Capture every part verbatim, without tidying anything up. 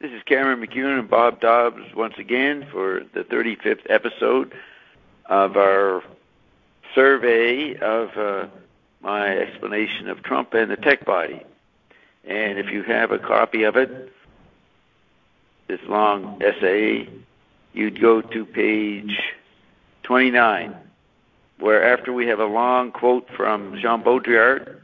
This is Cameron McEwen and Bob Dobbs once again for the thirty-fifth episode of our survey of uh, my explanation of Trump and the tech body. And if you have a copy of it, this long essay, you'd go to page twenty-nine, where after we have a long quote from Jean Baudrillard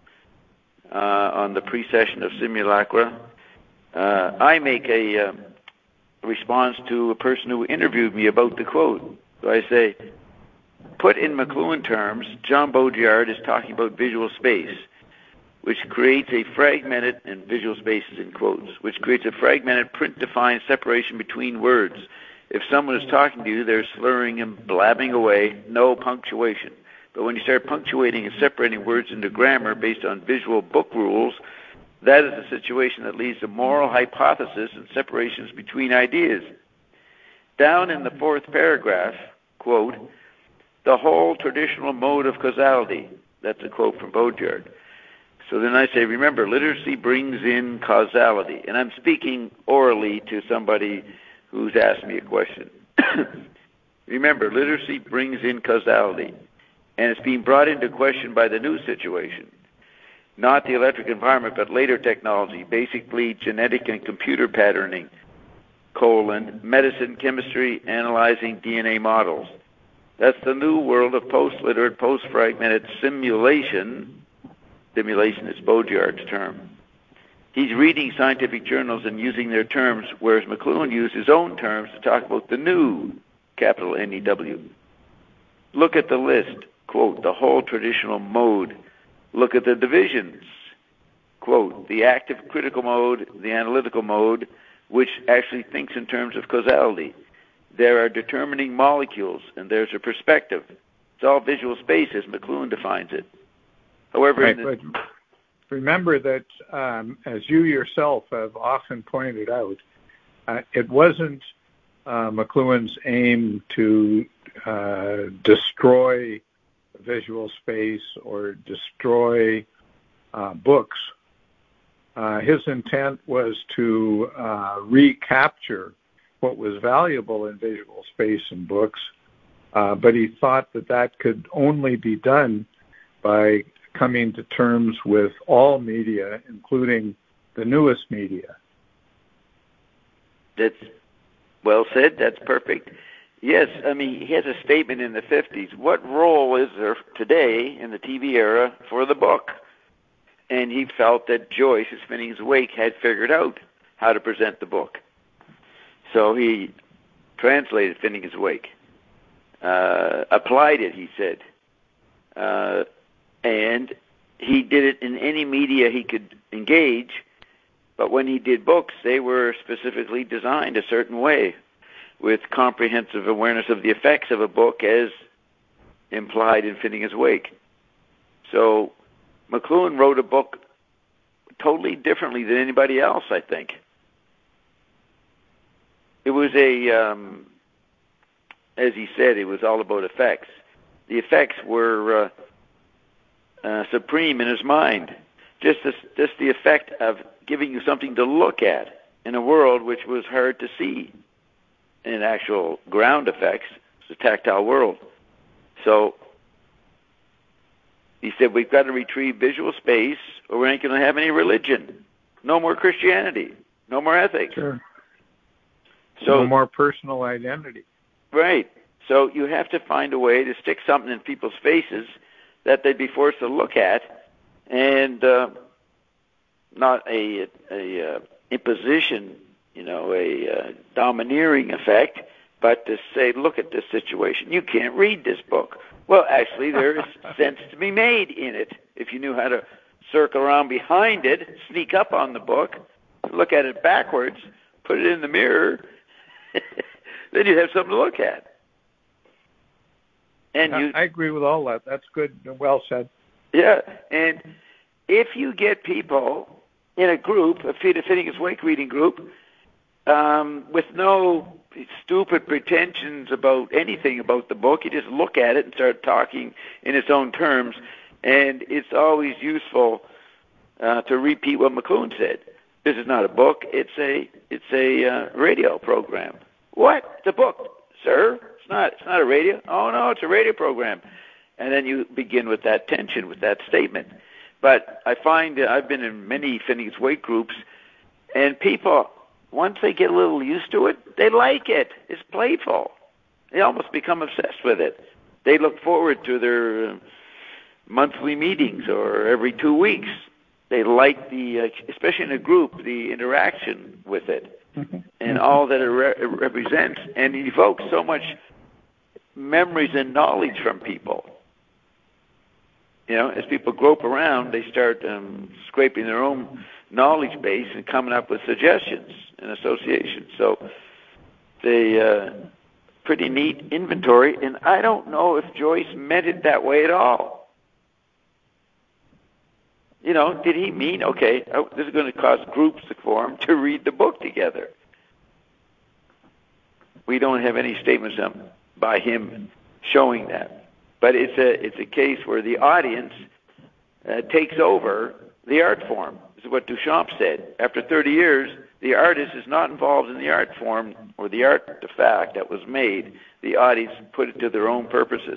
uh, on the precession of simulacra, uh, I make a uh, response to a person who interviewed me about the quote. So I say, put in McLuhan terms, Jean Baudrillard is talking about visual space, which creates a fragmented, and visual spaces in quotes, which creates a fragmented, print-defined separation between words. If someone is talking to you, they're slurring and blabbing away, no punctuation. But when you start punctuating and separating words into grammar based on visual book rules, that is a situation that leads to moral hypothesis and separations between ideas. Down in the fourth paragraph, quote, the whole traditional mode of causality. That's a quote from Baudrillard. So then I say, remember, literacy brings in causality. And I'm speaking orally to somebody who's asked me a question. Remember, literacy brings in causality. And it's being brought into question by the new situation. Not the electric environment, but later technology, basically genetic and computer patterning, colon, medicine, chemistry, analyzing D N A models. That's the new world of post-literate, post-fragmented simulation. Simulation is Baudrillard's term. He's reading scientific journals and using their terms, whereas McLuhan used his own terms to talk about the new, capital N E W. Look at the list, quote, the whole traditional mode. Look at the divisions, quote, the active critical mode, the analytical mode, which actually thinks in terms of causality. There are determining molecules, and there's a perspective. It's all visual space as McLuhan defines it. However, right, in the, but remember that, um, as you yourself have often pointed out, uh, it wasn't uh, McLuhan's aim to uh, destroy visual space or destroy uh, books. Uh, his intent was to uh, recapture what was valuable in visual space and books, uh, but he thought that that could only be done by coming to terms with all media, including the newest media. That's well said. That's perfect. Yes, I mean, he has a statement in the fifties. What role is there today in the T V era for the book? And he felt that Joyce, his Finnegans Wake, had figured out how to present the book. So he translated Finnegans Wake, uh, applied it, he said, uh, and he did it in any media he could engage, but when he did books, they were specifically designed a certain way, with comprehensive awareness of the effects of a book as implied in Finnegans Wake. So McLuhan wrote a book totally differently than anybody else, I think. It was a, um, as he said, it was all about effects. The effects were uh, uh, supreme in his mind. Just, this, just the effect of giving you something to look at in a world which was hard to see. In actual ground effects, it's a tactile world. So he said, we've got to retrieve visual space or we ain't going to have any religion. No more Christianity. No more ethics. Sure. So, no more personal identity. Right. So you have to find a way to stick something in people's faces that they'd be forced to look at, and uh, not a, a uh, imposition, you know, a uh, domineering effect, but to say, look at this situation. You can't read this book. Well, actually, there is sense to be made in it. If you knew how to circle around behind it, sneak up on the book, look at it backwards, put it in the mirror, then you'd have something to look at. And you, I agree with all that. That's good. Well said. Yeah, and if you get people in a group, a Finnegans Wake reading group, um, with no stupid pretensions about anything about the book, you just look at it and start talking in its own terms, and it's always useful uh, to repeat what McLuhan said. This is not a book. It's a it's a uh, radio program. What? It's a book, sir. It's not. It's not a radio. Oh no, it's a radio program. And then you begin with that tension, with that statement. But I find that I've been in many Phineas Wake groups, and people, once they get a little used to it, they like it. It's playful. They almost become obsessed with it. They look forward to their uh, monthly meetings or every two weeks. They like the, uh, especially in a group, the interaction with it and all that it, re- it represents, and it evokes so much memories and knowledge from people. You know, as people grope around, they start um, scraping their own knowledge base and coming up with suggestions and associations. So they uh, pretty neat inventory, and I don't know if Joyce meant it that way at all. You know, did he mean, okay, oh, this is going to cause groups to form to read the book together? We don't have any statements um, by him showing that. But it's a it's a case where the audience uh, takes over the art form. This is what Duchamp said. After thirty years, the artist is not involved in the art form or the artifact that was made. The audience put it to their own purposes.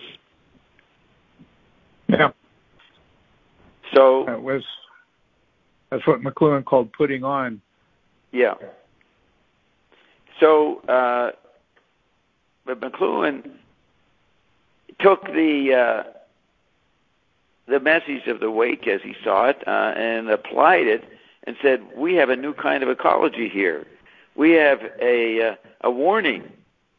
Yeah. So that was that's what McLuhan called putting on. Yeah. So, uh, but McLuhan took the uh, the message of the Wake as he saw it uh, and applied it and said, we have a new kind of ecology here. We have a uh, a warning,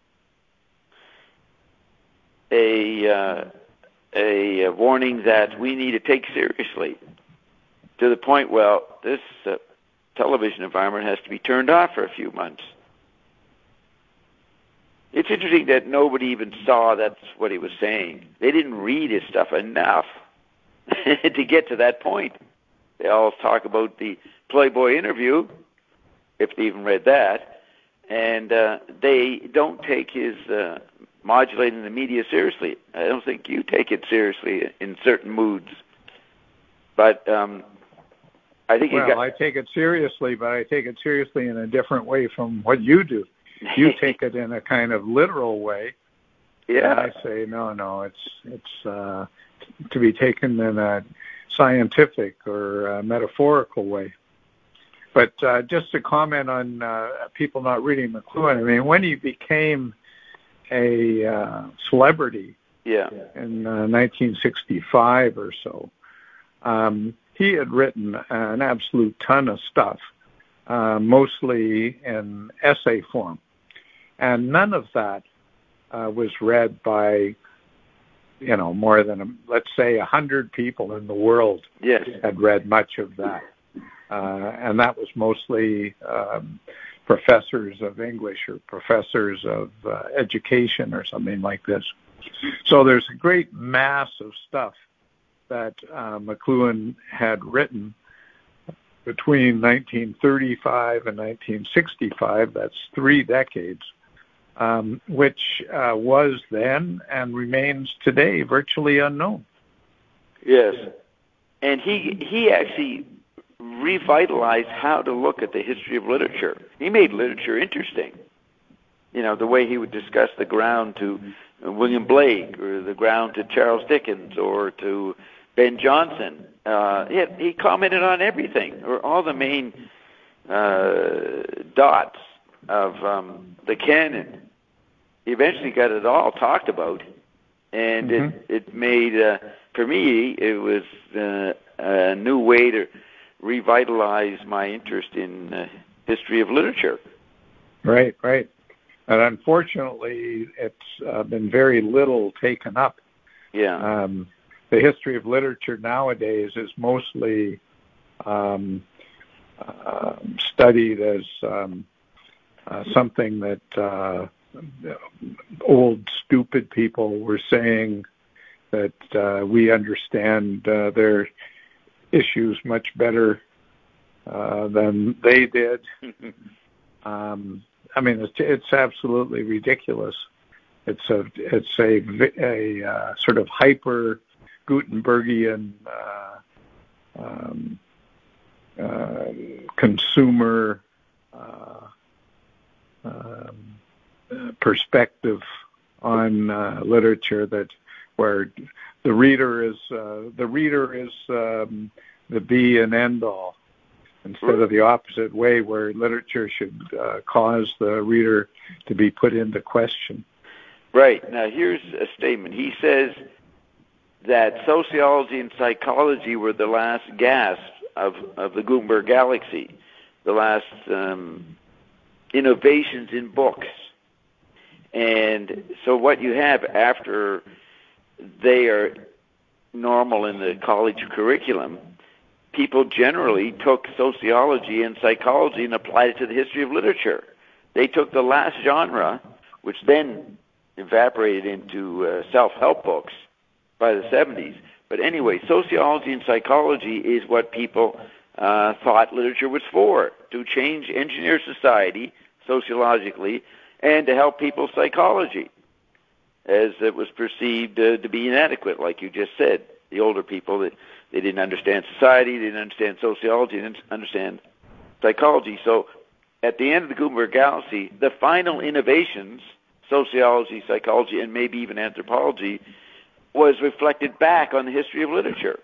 a, uh, a a warning that we need to take seriously, to the point, well, this uh, television environment has to be turned off for a few months. It's interesting that nobody even saw that's what he was saying. They didn't read his stuff enough to get to that point. They all talk about the Playboy interview, if they even read that, and uh, they don't take his uh, modulating the media seriously. I don't think you take it seriously in certain moods. But um, I think well, you got... I take it seriously, but I take it seriously in a different way from what you do. You take it in a kind of literal way. Yeah. And I say, no, no, it's it's uh, to be taken in a scientific or uh, metaphorical way. But uh, just to comment on uh, people not reading McLuhan, I mean, when he became a uh, celebrity yeah. in uh, nineteen sixty-five or so, um, he had written an absolute ton of stuff, uh, mostly in essay form. And none of that uh, was read by, you know, more than, a, let's say, a hundred people in the world yes. had read much of that. Uh, and that was mostly um, professors of English or professors of uh, education or something like this. So there's a great mass of stuff that uh, McLuhan had written between nineteen thirty-five and nineteen sixty-five. That's three decades. Um, which uh, was then and remains today virtually unknown. Yes. And he he actually revitalized how to look at the history of literature. He made literature interesting. You know, the way he would discuss the ground to William Blake or the ground to Charles Dickens or to Ben Jonson. Uh, he, he commented on everything, or all the main uh, dots of um, the canon. He eventually got it all talked about, and mm-hmm. it, it made, uh, for me, it was uh, a new way to revitalize my interest in uh, history of literature. Right, right. And unfortunately, it's uh, been very little taken up. Yeah. Um, the history of literature nowadays is mostly um, uh, studied as um, uh, something that uh, old stupid people were saying that uh, we understand uh, their issues much better uh, than they did. um, I mean, it's, it's absolutely ridiculous. It's a it's a, a uh, sort of hyper Gutenbergian uh, um, uh, consumer uh, um, perspective on uh, literature, that where the reader is uh, the reader is um, the be and end all, instead of the opposite way, where literature should uh, cause the reader to be put into question. Right. Now, here's a statement. He says that sociology and psychology were the last gasp of, of the Gutenberg Galaxy, the last um, innovations in books. And so what you have after they are normal in the college curriculum, people generally took sociology and psychology and applied it to the history of literature. They took the last genre, which then evaporated into uh, self-help books by the seventies. But anyway, sociology and psychology is what people uh, thought literature was for, to change, engineer society sociologically, and to help people's psychology, as it was perceived uh, to be inadequate, like you just said. The older people, that they didn't understand society, they didn't understand sociology, they didn't understand psychology. So at the end of the Gutenberg Galaxy, the final innovations, sociology, psychology, and maybe even anthropology, was reflected back on the history of literature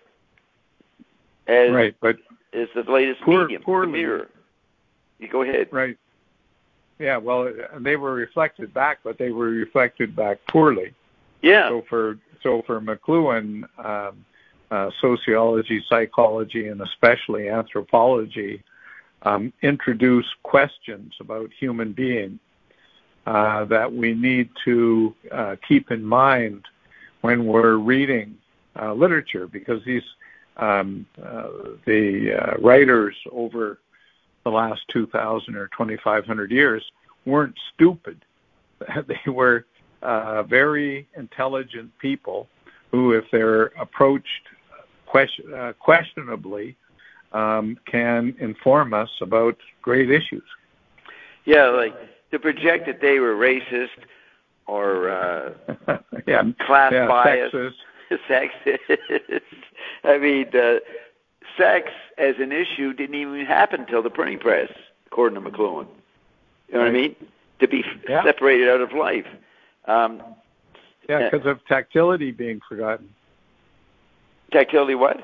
as, right, but as the latest poor, medium, poorly, the mirror. You go ahead. Right. Yeah, well, they were reflected back, but they were reflected back poorly. Yeah. So for so for McLuhan, um, uh, sociology, psychology, and especially anthropology um, introduce questions about human being uh, that we need to uh, keep in mind when we're reading uh, literature, because these um, uh, the uh, writers over the last two thousand or twenty-five hundred years weren't stupid. They were uh, very intelligent people who, if they're approached question, uh, questionably, um, can inform us about great issues. Yeah, like to project that they were racist or uh, yeah, class yeah, bias, sexist. sexist. I mean, uh, sex as an issue didn't even happen until the printing press, according to McLuhan. You know what I mean? To be yeah. separated out of life. Um, yeah, because of tactility being forgotten. Tactility what?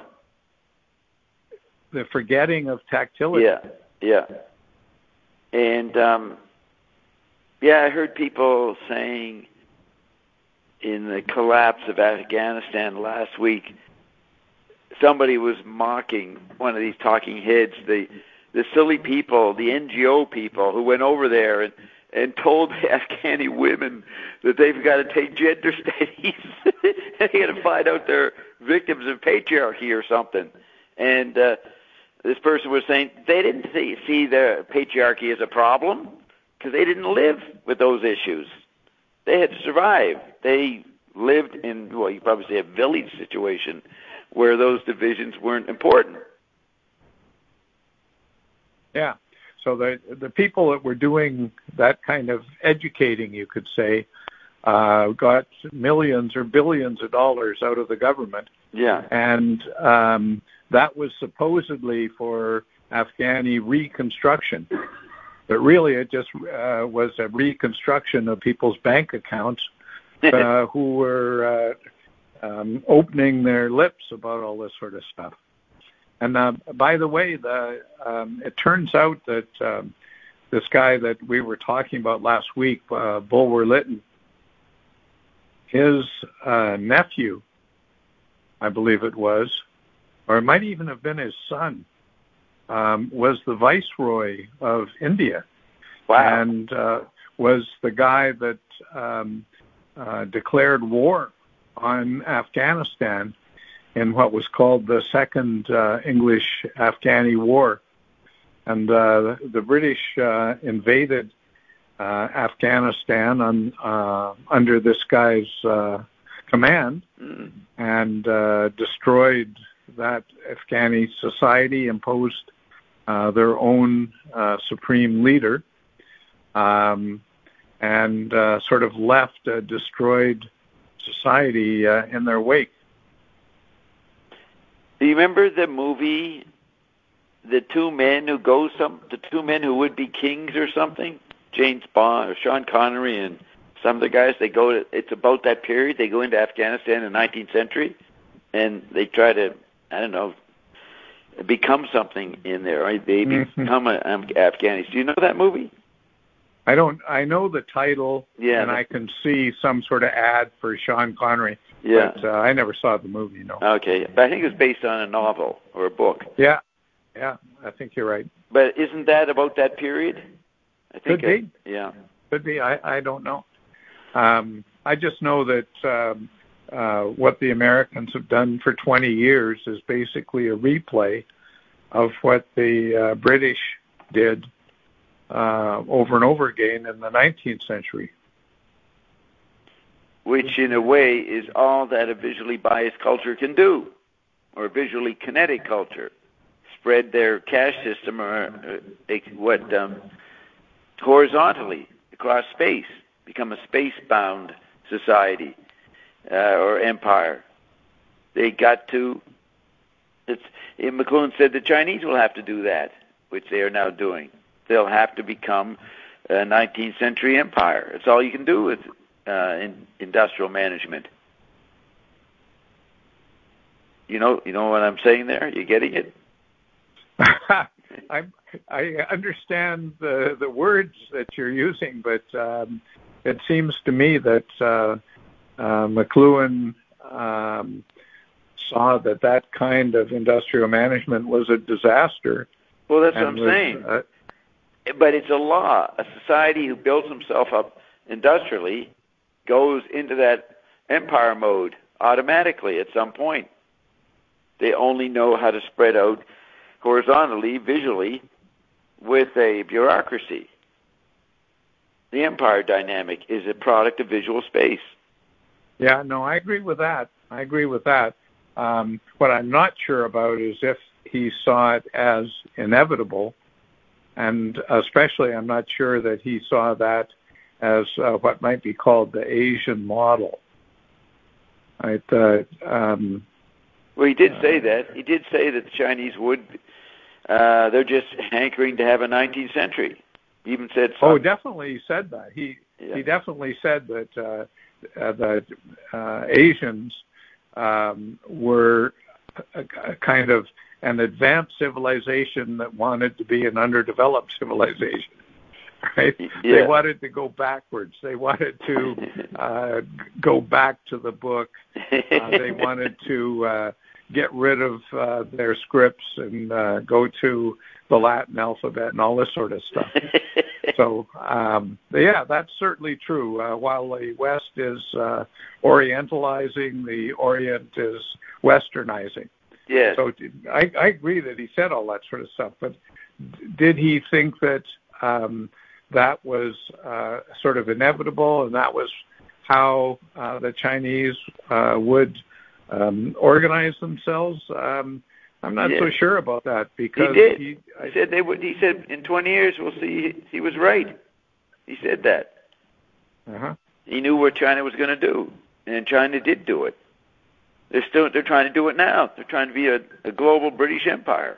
The forgetting of tactility. Yeah, yeah. And, um, yeah, I heard people saying in the collapse of Afghanistan last week, somebody was mocking one of these talking heads, the the silly people, the N G O people who went over there and, and told the Afghani women that they've got to take gender studies. They got to find out they're victims of patriarchy or something. And uh, this person was saying they didn't see, see the patriarchy as a problem because they didn't live with those issues. They had to survive. They lived in, well, you probably say a village situation where those divisions weren't important. Yeah. So the the people that were doing that kind of educating, you could say, uh, got millions or billions of dollars out of the government. Yeah. And um, that was supposedly for Afghani reconstruction. But really it just uh, was a reconstruction of people's bank accounts uh, who were uh, um, opening their lips about all this sort of stuff. And uh, by the way, the um, it turns out that um, this guy that we were talking about last week, uh, Bulwer Lytton, his uh, nephew, I believe it was, or it might even have been his son, um, was the viceroy of India. Wow. And uh, was the guy that um, uh, declared war on Afghanistan in what was called the Second uh, English-Afghani War. And uh, the British uh, invaded uh, Afghanistan on, uh, under this guy's uh, command mm. and uh, destroyed that Afghani society, imposed uh, their own uh, supreme leader, um, and uh, sort of left a destroyed society uh, in their wake. Do you remember the movie the two men who go some, the two men who would be kings or something, James Bond or Sean Connery and some of the guys, they go to, it's about that period. They go into Afghanistan in the nineteenth century, and they try to, I don't know, become something in there. Right? They mm-hmm. become a, um, Afghanis. Do you know that movie? I don't. I know the title, yeah, and I can see some sort of ad for Sean Connery. Yeah, but uh, I never saw the movie. No. Okay, but I think it was based on a novel or a book. Yeah, yeah, I think you're right. But isn't that about that period? I think Could be. I, yeah, could be. I I don't know. Um, I just know that um, uh, what the Americans have done for twenty years is basically a replay of what the uh, British did uh, over and over again in the nineteenth century. Which, in a way, is all that a visually biased culture can do, or a visually kinetic culture. Spread their caste system or uh, what um, horizontally across space. Become a space-bound society uh, or empire. They got to. It's, McLuhan said the Chinese will have to do that, which they are now doing. They'll have to become a nineteenth century empire. It's all you can do with uh, in, industrial management. You know, you know what I'm saying there. You getting it? I I understand the the words that you're using, but. Um, It seems to me that uh, uh, McLuhan um, saw that that kind of industrial management was a disaster. Well, that's what I'm was, saying. Uh, but it's a law. A society who builds himself up industrially goes into that empire mode automatically at some point. They only know how to spread out horizontally, visually, with a bureaucracy. The empire dynamic is a product of visual space. Yeah, no, I agree with that. I agree with that. Um, what I'm not sure about is if he saw it as inevitable, and especially I'm not sure that he saw that as uh, what might be called the Asian model. Right? Uh, um, well, he did say that. He did say that the Chinese would, uh, they're just hankering to have a nineteenth century. He even said something. Oh, definitely he said that. He yeah. he definitely said that uh, uh, that uh, Asians um, were a, a kind of an advanced civilization that wanted to be an underdeveloped civilization. Right? Yeah. They wanted to go backwards. They wanted to uh, go back to the book. Uh, they wanted to uh, get rid of uh, their scripts and uh, go to the Latin alphabet and all this sort of stuff. So, um, yeah, that's certainly true. Uh, while the West is uh, orientalizing, the Orient is westernizing. Yes. So I, I agree that he said all that sort of stuff, but did he think that um, that was uh, sort of inevitable and that was how uh, the Chinese uh, would um, organize themselves? Um, I'm not yes. so sure about that because he did. He, I, he said they would. He said in twenty years we'll see. He was right. He said that. Uh-huh. He knew what China was going to do, and China did do it. They're still. They're trying to do it now. They're trying to be a, a global British Empire.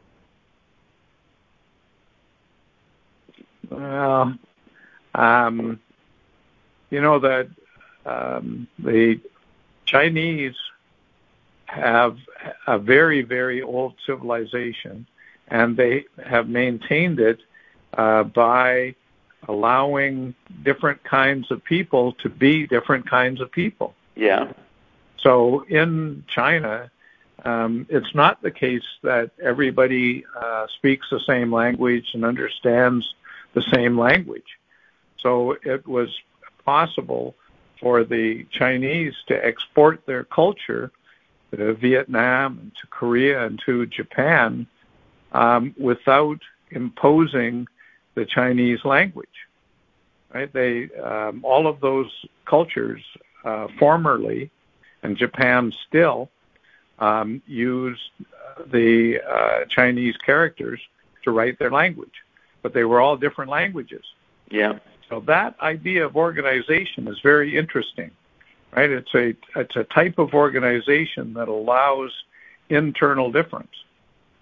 Well, um, you know that um, the Chinese have a very, very old civilization, and they have maintained it uh, by allowing different kinds of people to be different kinds of people. Yeah. So in China, um, it's not the case that everybody uh, speaks the same language and understands the same language. So it was possible for the Chinese to export their culture to Vietnam and to Korea and to Japan um, without imposing the Chinese language. Right? They um, all of those cultures uh, formerly, and Japan still, um, used the uh, Chinese characters to write their language, but they were all different languages. Yeah. So that idea of organization is very interesting. Right, it's a it's a type of organization that allows internal difference.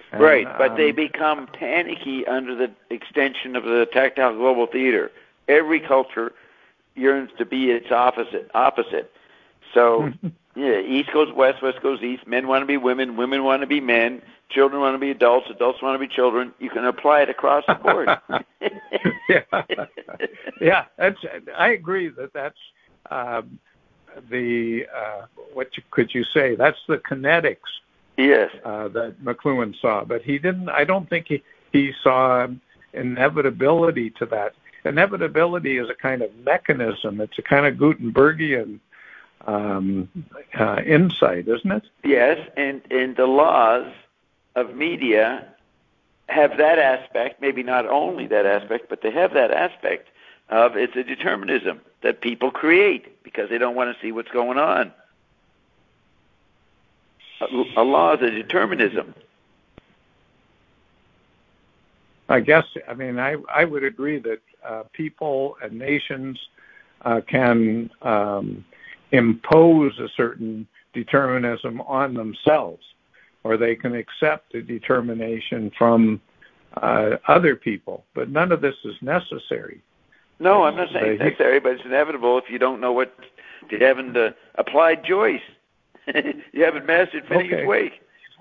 And, right, but um, they become panicky under the extension of the tactile global theater. Every culture yearns to be its opposite. Opposite. So, yeah, East goes west, west goes east. Men want to be women, women want to be men. Children want to be adults, adults want to be children. You can apply it across the board. yeah, yeah. That's. I agree that that's um, the uh, what you, could you say? That's the kinetics. Yes. Uh, that McLuhan saw, but he didn't. I don't think he he saw inevitability to that. Inevitability is a kind of mechanism. It's a kind of Gutenbergian um, uh, insight, isn't it? Yes, and and the laws of media have that aspect, maybe not only that aspect, but they have that aspect of it's a determinism that people create because they don't want to see what's going on. A, a law is a determinism. I guess, I mean, I, I would agree that uh, people and nations uh, can um, impose a certain determinism on themselves, or they can accept a determination from uh, other people. But none of this is necessary. No, I'm not saying it's necessary, but it's inevitable if you don't know what, if you haven't uh, applied Joyce. You haven't mastered Finnegan's okay. Wake,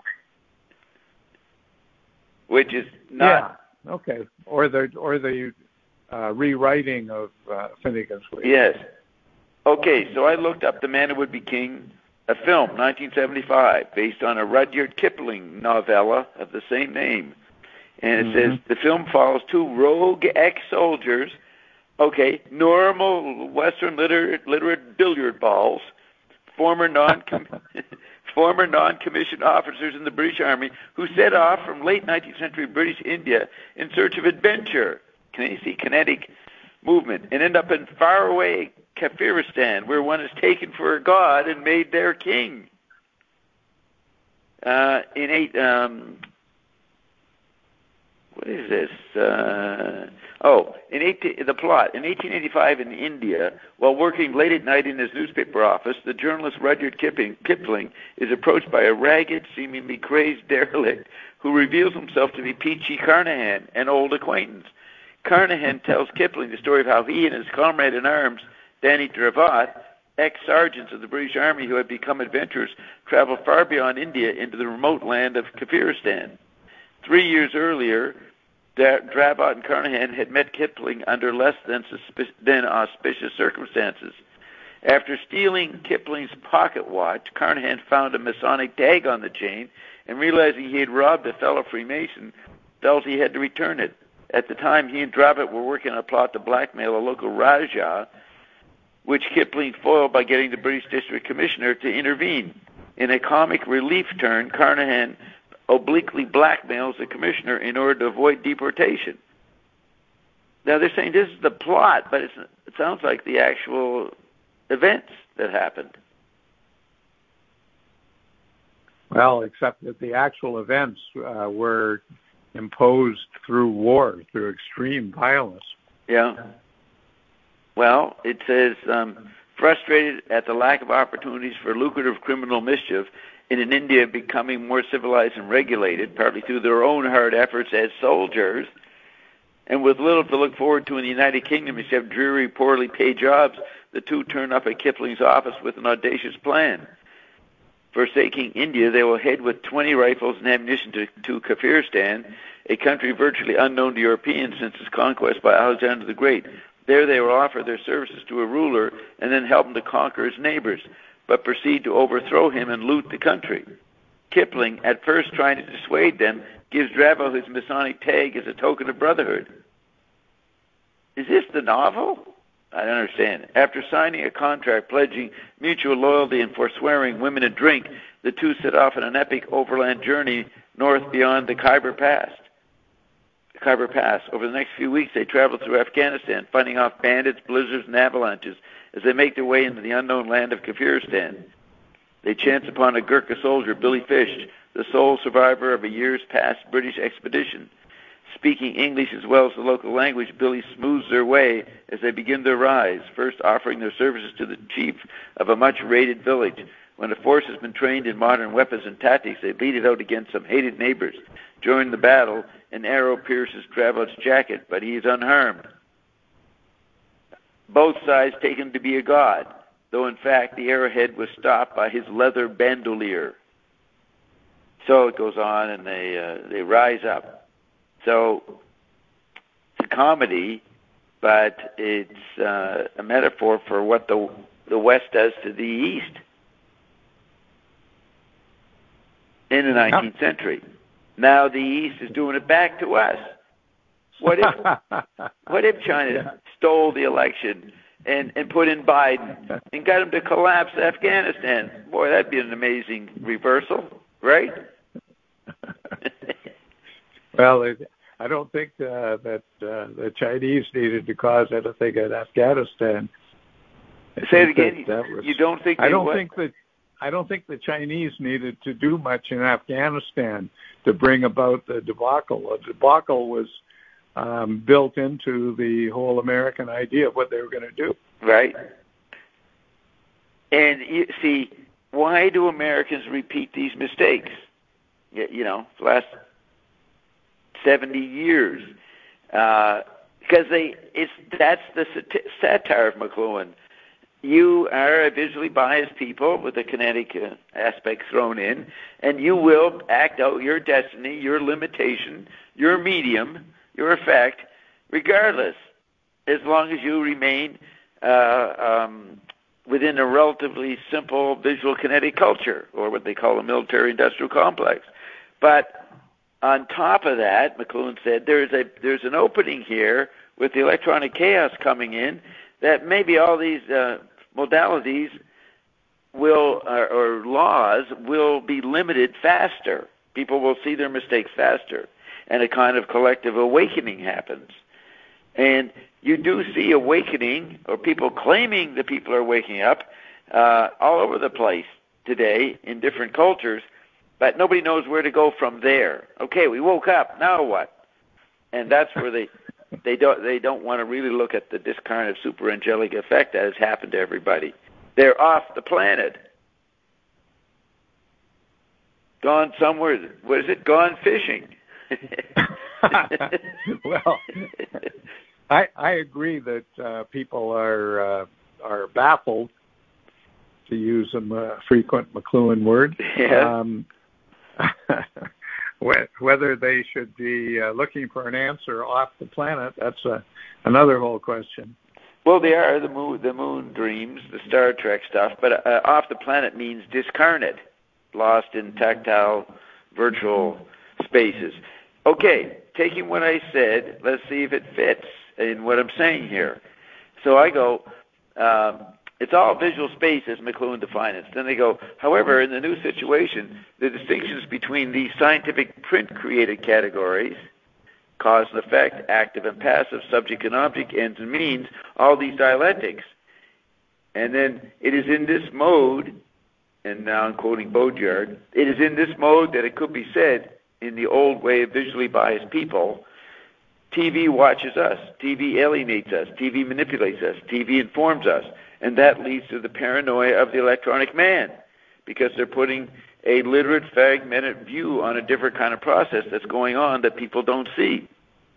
which is not... Yeah, okay. Or the, or the uh, rewriting of uh, Finnegan's Wake. Yes. Okay, so I looked up The Man Who Would Be King, a film, nineteen seventy-five, based on a Rudyard Kipling novella of the same name. And it mm-hmm. says, the film follows two rogue ex-soldiers, okay, normal Western literate, literate billiard balls, former non former non-commissioned officers in the British Army who set off from late nineteenth century British India in search of adventure, can you see kinetic movement, and end up in faraway Kafiristan, where one is taken for a god and made their king. Uh, in eight, um, what is this? Uh, oh, in eighteen, the plot. In eighteen eighty-five in India, while working late at night in his newspaper office, the journalist Rudyard Kipling, Kipling is approached by a ragged, seemingly crazed derelict who reveals himself to be Peachy Carnahan, an old acquaintance. Carnahan tells Kipling the story of how he and his comrade in arms, Danny Dravath, ex-sergeants of the British Army who had become adventurers, traveled far beyond India into the remote land of Kafiristan. Three years earlier, Dravath and Carnahan had met Kipling under less than, suspic- than auspicious circumstances. After stealing Kipling's pocket watch, Carnahan found a Masonic tag on the chain and, realizing he had robbed a fellow Freemason, felt he had to return it. At the time, he and Dravath were working on a plot to blackmail a local Raja, which Kipling foiled by getting the British District Commissioner to intervene. In a comic relief turn, Carnahan obliquely blackmails the commissioner in order to avoid deportation. Now, they're saying this is the plot, but it's, it sounds like the actual events that happened. Well, except that the actual events uh, were imposed through war, through extreme violence. Yeah. Well, it says, um, frustrated at the lack of opportunities for lucrative criminal mischief in an India becoming more civilized and regulated, partly through their own hard efforts as soldiers, and with little to look forward to in the United Kingdom except dreary, poorly paid jobs, the two turn up at Kipling's office with an audacious plan. Forsaking India, they will head with twenty rifles and ammunition to, to Kafiristan, a country virtually unknown to Europeans since its conquest by Alexander the Great. There they will offer their services to a ruler and then help him to conquer his neighbors, but proceed to overthrow him and loot the country. Kipling, at first trying to dissuade them, gives Dravath his Masonic tag as a token of brotherhood. Is this the novel? I don't understand. After signing a contract pledging mutual loyalty and forswearing women and drink, the two set off on an epic overland journey north beyond the Khyber Pass. Khyber Pass. Over the next few weeks, they travel through Afghanistan, fighting off bandits, blizzards, and avalanches as they make their way into the unknown land of Kafiristan. They chance upon a Gurkha soldier, Billy Fish, the sole survivor of a year's past British expedition. Speaking English as well as the local language, Billy smooths their way as they begin their rise, first offering their services to the chief of a much-raided village. When a force has been trained in modern weapons and tactics, they lead it out against some hated neighbors. During the battle, an arrow pierces Dravel's jacket, but he is unharmed. Both sides take him to be a god, though in fact the arrowhead was stopped by his leather bandolier. So it goes on, and they uh, they rise up. So it's a comedy, but it's uh, a metaphor for what the the West does to the East in the nineteenth century. Now the East is doing it back to us. What if what if China yeah. stole the election and, and put in Biden and got him to collapse Afghanistan? Boy, that'd be an amazing reversal, right? Well, I don't think uh, that uh, the Chinese needed to cause anything in Afghanistan. I Say it again. That, that was, you don't think? I don't what? think that. I don't think the Chinese needed to do much in Afghanistan to bring about the debacle. The debacle was um, built into the whole American idea of what they were going to do. Right. And you see, why do Americans repeat these mistakes? You know, the last seventy years, uh, because they it's that's the sat- satire of McLuhan. You are a visually biased people with a kinetic uh, aspect thrown in, and you will act out your destiny, your limitation, your medium, your effect, regardless, as long as you remain uh, um, within a relatively simple visual kinetic culture, or what they call a military-industrial complex. But on top of that, McLuhan said, there's a there's an opening here with the electronic chaos coming in, that maybe all these uh, modalities will, or, or laws will be limited faster. People will see their mistakes faster, and a kind of collective awakening happens. And you do see awakening, or people claiming that people are waking up, uh, all over the place today in different cultures, but nobody knows where to go from there. Okay, we woke up, now what? And that's where they... They don't. They don't want to really look at the discarnate super angelic effect that has happened to everybody. They're off the planet, gone somewhere. What is it? Gone fishing. Well, I I agree that uh, people are uh, are baffled, to use a uh, frequent McLuhan word. Yeah. Um, Whether they should be uh, looking for an answer off the planet, that's a, another whole question. Well, they are the moon, the moon dreams, the Star Trek stuff, but uh, off the planet means discarnate, lost in tactile, virtual spaces. Okay, taking what I said, let's see if it fits in what I'm saying here. So I go, um, it's all visual space as McLuhan defines it. Then they go, however, in the new situation, the distinctions between these scientific print-created categories, cause and effect, active and passive, subject and object, ends and means, all these dialectics. And then it is in this mode, and now I'm quoting Baudrillard, it is in this mode that it could be said, in the old way of visually biased people, T V watches us, T V alienates us, T V manipulates us, T V informs us. And that leads to the paranoia of the electronic man, because they're putting a literate, fragmented view on a different kind of process that's going on that people don't see.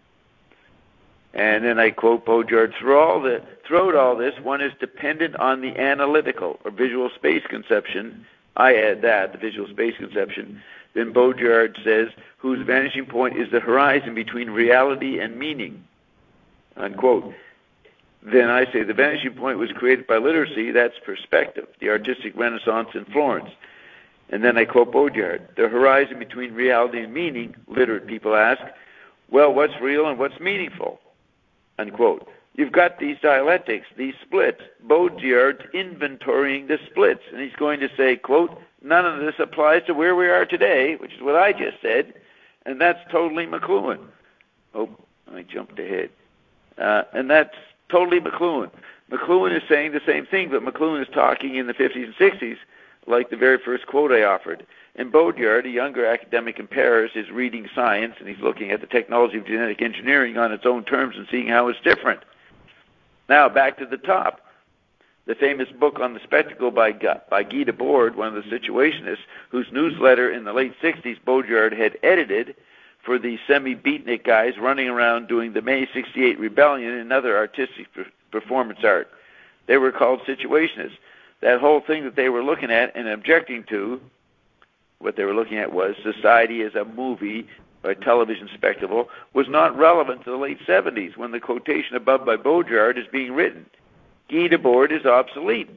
And then I quote Baudrillard, through all the, throughout all this, one is dependent on the analytical or visual space conception. I add that, the visual space conception. Then Baudrillard says, whose vanishing point is the horizon between reality and meaning, unquote. Then I say the vanishing point was created by literacy, that's perspective, the artistic renaissance in Florence. And then I quote Baudrillard, the horizon between reality and meaning, literate people ask, well, what's real and what's meaningful? Unquote. You've got these dialectics, these splits. Baudrillard's inventorying the splits, and he's going to say, quote, none of this applies to where we are today, which is what I just said, and that's totally McLuhan. Oh, I jumped ahead. Uh, and that's totally McLuhan. McLuhan is saying the same thing, but McLuhan is talking in the fifties and sixties, like the very first quote I offered. And Baudrillard, a younger academic in Paris, is reading science, and he's looking at the technology of genetic engineering on its own terms and seeing how it's different. Now, back to the top. the famous book on the spectacle by, by Guy Debord, one of the situationists, whose newsletter in the late sixties Baudrillard had edited for the semi-beatnik guys running around doing the May sixty-eight rebellion and other artistic performance art. They were called situationists. That whole thing that they were looking at and objecting to, what they were looking at was society as a movie or a television spectacle, was not relevant to the late seventies when the quotation above by Baudrillard is being written. Guy Debord is obsolete.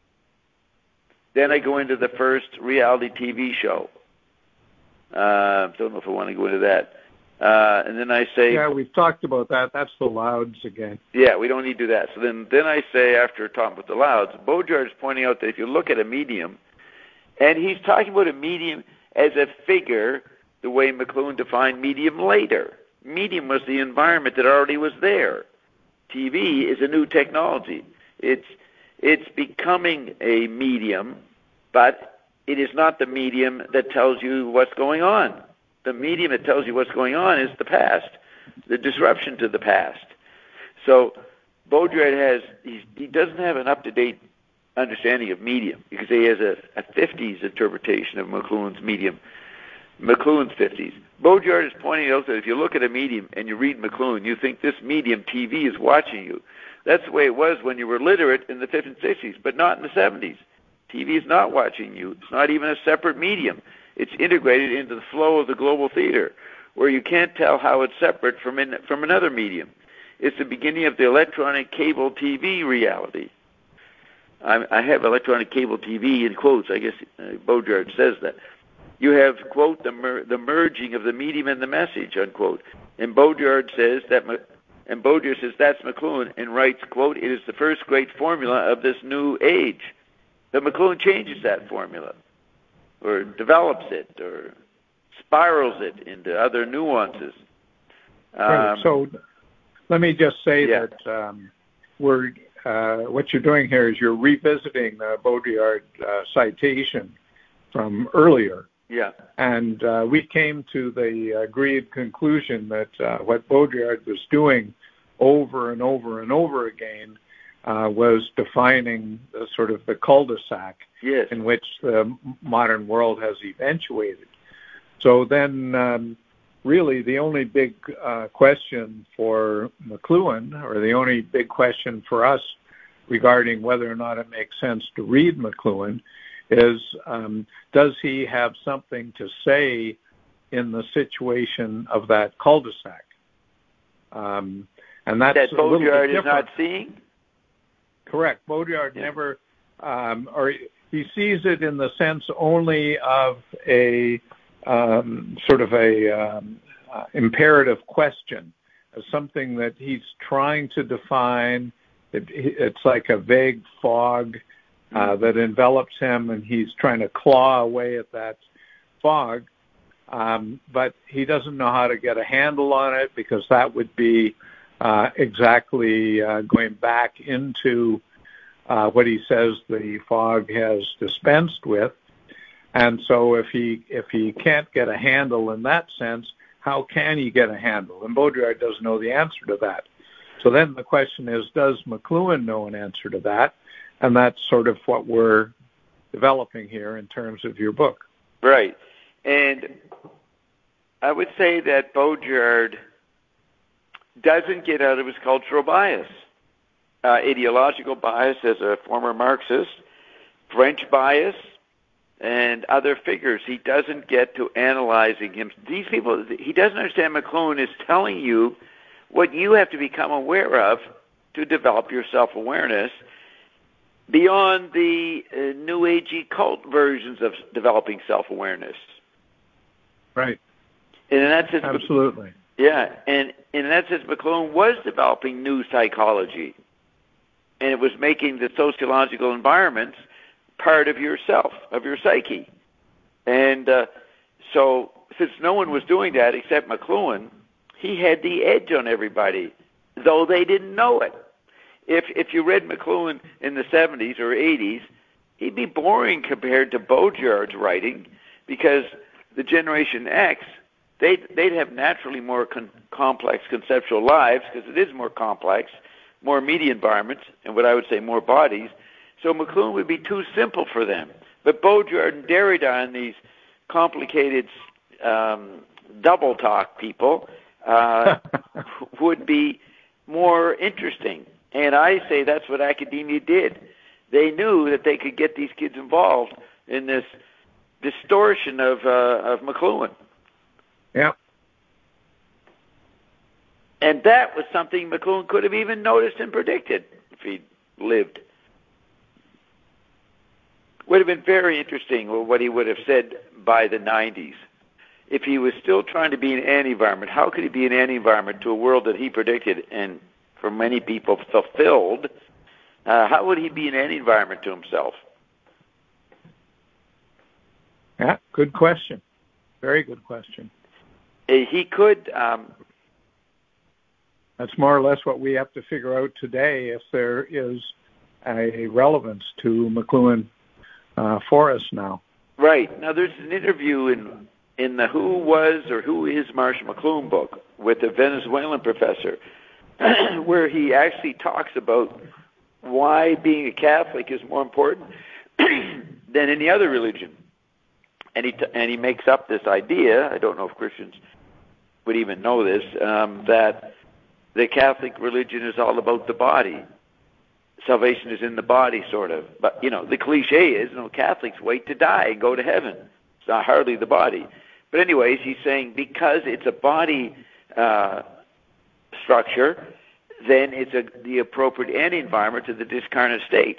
Then I go into the first reality T V show. Uh, don't know if I want to go into that. Uh, and then I say... Yeah, we've talked about that. That's the Louds again. Yeah, we don't need to do that. So then, then I say, after talking about the Louds, Baudrillard is pointing out that if you look at a medium, and he's talking about a medium as a figure, the way McLuhan defined medium later. Medium was the environment that already was there. T V is a new technology. It's it's becoming a medium, but it is not the medium that tells you what's going on. The medium that tells you what's going on is the past, the disruption to the past. So Baudrillard has, he's, he doesn't have an up-to-date understanding of medium because he has a, a fifties interpretation of McLuhan's medium, McLuhan's fifties. Baudrillard is pointing out that if you look at a medium and you read McLuhan, you think this medium, T V, is watching you. That's the way it was when you were literate in the fifties and sixties, but not in the seventies. T V is not watching you. It's not even a separate medium. It's integrated into the flow of the global theater, where you can't tell how it's separate from in, from another medium. It's the beginning of the electronic cable T V reality. I, I have electronic cable T V in quotes. I guess uh, Baudrillard says that. You have, quote, the, mer- the merging of the medium and the message, unquote. And Baudrillard says that, and Baudrillard says that's McLuhan, and writes, quote, it is the first great formula of this new age. But McLuhan changes that formula, or develops it, or spirals it into other nuances. Um, right. So let me just say yeah. that um, we're uh, what you're doing here is you're revisiting the Baudrillard uh, citation from earlier. Yeah. And uh, we came to the agreed conclusion that uh, what Baudrillard was doing over and over and over again uh, was defining the sort of the cul-de-sac yes. in which the modern world has eventuated. So then um, really the only big uh, question for McLuhan, or the only big question for us regarding whether or not it makes sense to read McLuhan, is um, does he have something to say in the situation of that cul-de-sac? Um, and that's that a little bit Baudrillard different. is not seeing? Correct. Baudrillard yeah. never, um, or he sees it in the sense only of a um, sort of a um, uh, imperative question, as something that he's trying to define. It, it's like a vague fog Uh, that envelops him, and he's trying to claw away at that fog, um, but he doesn't know how to get a handle on it, because that would be uh, exactly uh, going back into uh, what he says the fog has dispensed with. And so if he if he can't get a handle in that sense, how can he get a handle? And Baudrillard doesn't know the answer to that. So then the question is, does McLuhan know an answer to that? And that's sort of what we're developing here in terms of your book. Right. And I would say that Baudrillard doesn't get out of his cultural bias, uh, ideological bias as a former Marxist, French bias, and other figures. He doesn't get to analyzing him. These people, he doesn't understand McLuhan is telling you what you have to become aware of to develop your self-awareness, beyond the uh, New Agey cult versions of developing self-awareness. Right. And in that sense, absolutely. Yeah, and in that sense, McLuhan was developing new psychology, and it was making the sociological environments part of yourself, of your psyche. And uh, so, since no one was doing that except McLuhan, he had the edge on everybody, though they didn't know it. If if you read McLuhan in the seventies or eighties, he'd be boring compared to Baudrillard's writing, because the Generation X, they'd, they'd have naturally more con- complex conceptual lives, because it is more complex, more media environments, and what I would say more bodies, So McLuhan would be too simple for them. But Baudrillard and Derrida and these complicated um, double talk people uh, would be more interesting. And I say that's what academia did. They knew that they could get these kids involved in this distortion of uh, of McLuhan. Yeah. And that was something McLuhan could have even noticed and predicted if he'd lived. Would have been very interesting what he would have said by the nineties. If he was still trying to be an anti-environment, how could he be an anti-environment to a world that he predicted and for many people fulfilled? Uh, how would he be an anti-environment to himself? Yeah, good question. Very good question. He could... Um, That's more or less what we have to figure out today, if there is a relevance to McLuhan uh, for us now. Right. Now, there's an interview in in the Who Was or Who Is Marshall McLuhan book with a Venezuelan professor where he actually talks about why being a Catholic is more important than any other religion. And he, t- and he makes up this idea, I don't know if Christians would even know this, um, that the Catholic religion is all about the body. Salvation is in the body, sort of. But, you know, the cliche is, you know, Catholics wait to die and go to heaven. It's not hardly the body. But anyways, he's saying because it's a body uh, structure, then it's a, the appropriate anti-environment to the discarnate state.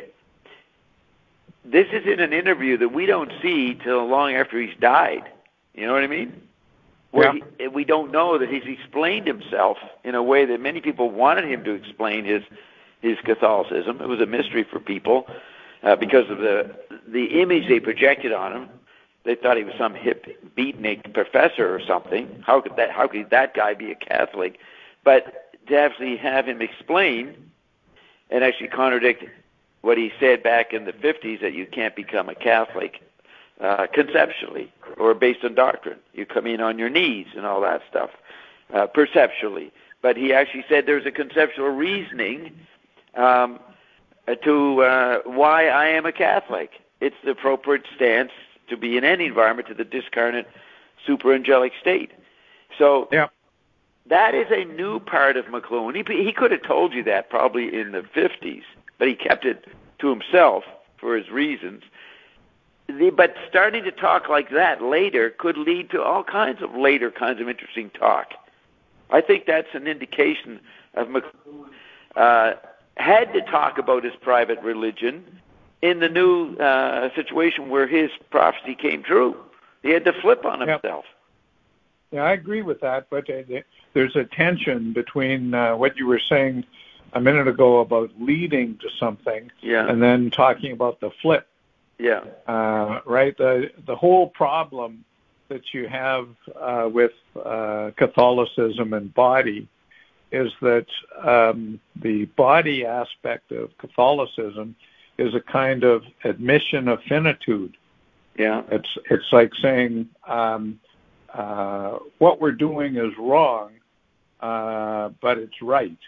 This is in an interview that we don't see till long after he's died. You know what I mean? Where yeah. he, we don't know that he's explained himself in a way that many people wanted him to explain his his Catholicism. It was a mystery for people uh, because of the the image they projected on him. They thought he was some hip beatnik professor or something. How could that? How could that guy be a Catholic? But to actually have him explain and actually contradict what he said back in the fifties, that you can't become a Catholic uh, conceptually or based on doctrine. You come in on your knees and all that stuff, uh, perceptually. But he actually said there's a conceptual reasoning um, to uh, why I am a Catholic. It's the appropriate stance to be in any environment to the discarnate superangelic state. So yeah. that is a new part of McLuhan. He, he could have told you that probably in the fifties, but he kept it to himself for his reasons. The, but starting to talk like that later could lead to all kinds of later kinds of interesting talk. I think that's an indication of McLuhan uh, had to talk about his private religion in the new uh, situation where his prophecy came true. He had to flip on himself. Yeah, I agree with that, but uh, there's a tension between uh, what you were saying a minute ago about leading to something yeah. and then talking about the flip. Yeah. Uh, right? The, the whole problem that you have uh, with uh, Catholicism and body is that um, the body aspect of Catholicism is a kind of admission of finitude. Yeah. It's it's like saying um, uh, what we're doing is wrong, uh, but it's right.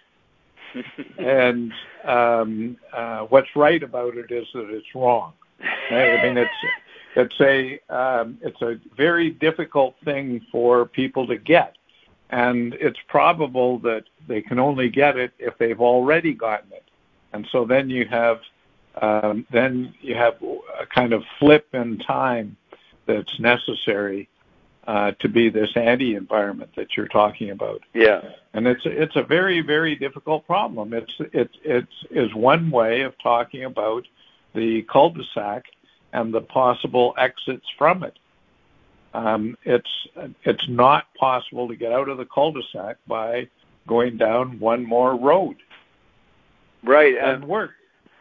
and um, uh, what's right about it is that it's wrong. Right? I mean, it's it's a um, it's a very difficult thing for people to get, and it's probable that they can only get it if they've already gotten it, and so then you have um, then you have a kind of flip in time that's necessary uh, to be this anti-environment that you're talking about. Yeah, and it's it's a very very difficult problem. It's it's it's is one way of talking about the cul-de-sac and the possible exits from it. Um, it's it's not possible to get out of the cul-de-sac by going down one more road. Right. It doesn't um, work.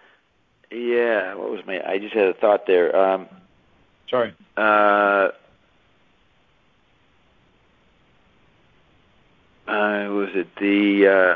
Yeah. What was my? I just had a thought there. Um, Sorry. Uh, uh, was it the? Uh,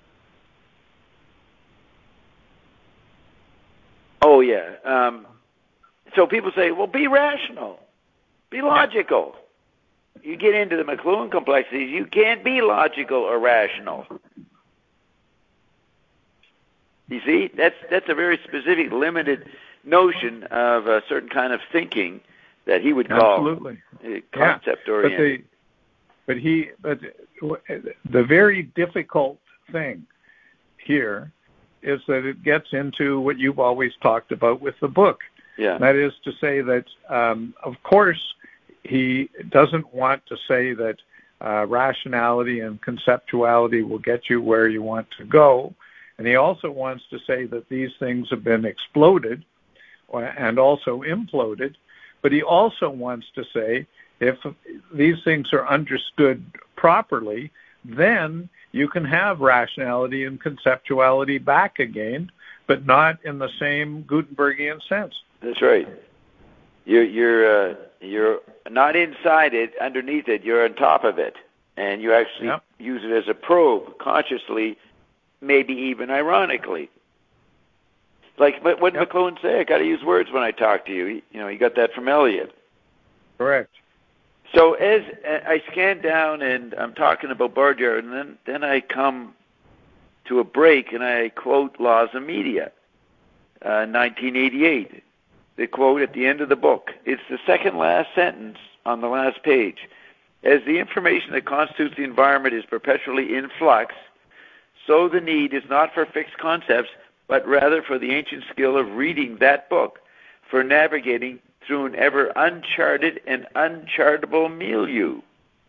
oh yeah. Um, so people say, well, be rational. Be logical. You get into the McLuhan complexities, you can't be logical or rational. You see, that's that's a very specific, limited notion of a certain kind of thinking that he would call Absolutely. concept oriented. Yeah. But, he, but the very difficult thing here is that it gets into what you've always talked about with the book. Yeah. That is to say that, um, of course, he doesn't want to say that uh, rationality and conceptuality will get you where you want to go. And he also wants to say that these things have been exploded and also imploded. But he also wants to say if these things are understood properly, then you can have rationality and conceptuality back again, but not in the same Gutenbergian sense. That's right. You're you're uh, you're not inside it, underneath it. You're on top of it, and you actually yep. use it as a probe, consciously, maybe even ironically. Like what did yep. McLuhan say? I got to use words when I talk to you. You know, you got that from Eliot. Correct. So as I scan down and I'm talking about Baudrillard, and then, then I come to a break and I quote Laws of Media, uh, nineteen eighty-eight. The quote at the end of the book. It's the second last sentence on the last page. As the information that constitutes the environment is perpetually in flux, so the need is not for fixed concepts, but rather for the ancient skill of reading that book, for navigating through an ever uncharted and unchartable milieu.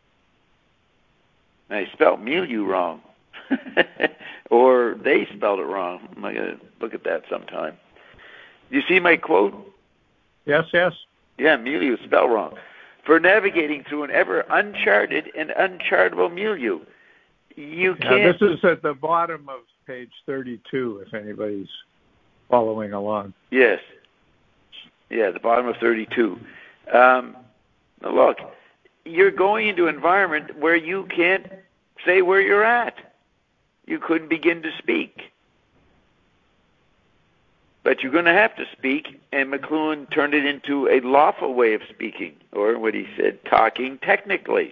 I spelled milieu wrong. Or they spelled it wrong. I'm going to look at that sometime. You see my quote? Yes, yes. Yeah, milieu spelled wrong. For navigating through an ever uncharted and unchartable milieu. You can't... Yeah, this is at the bottom of page thirty-two, if anybody's following along. Yes. Yeah, the bottom of thirty-two. Um, look, you're going into an environment where you can't say where you're at. You couldn't begin to speak. But you're going to have to speak, and McLuhan turned it into a lawful way of speaking, or what he said, talking technically.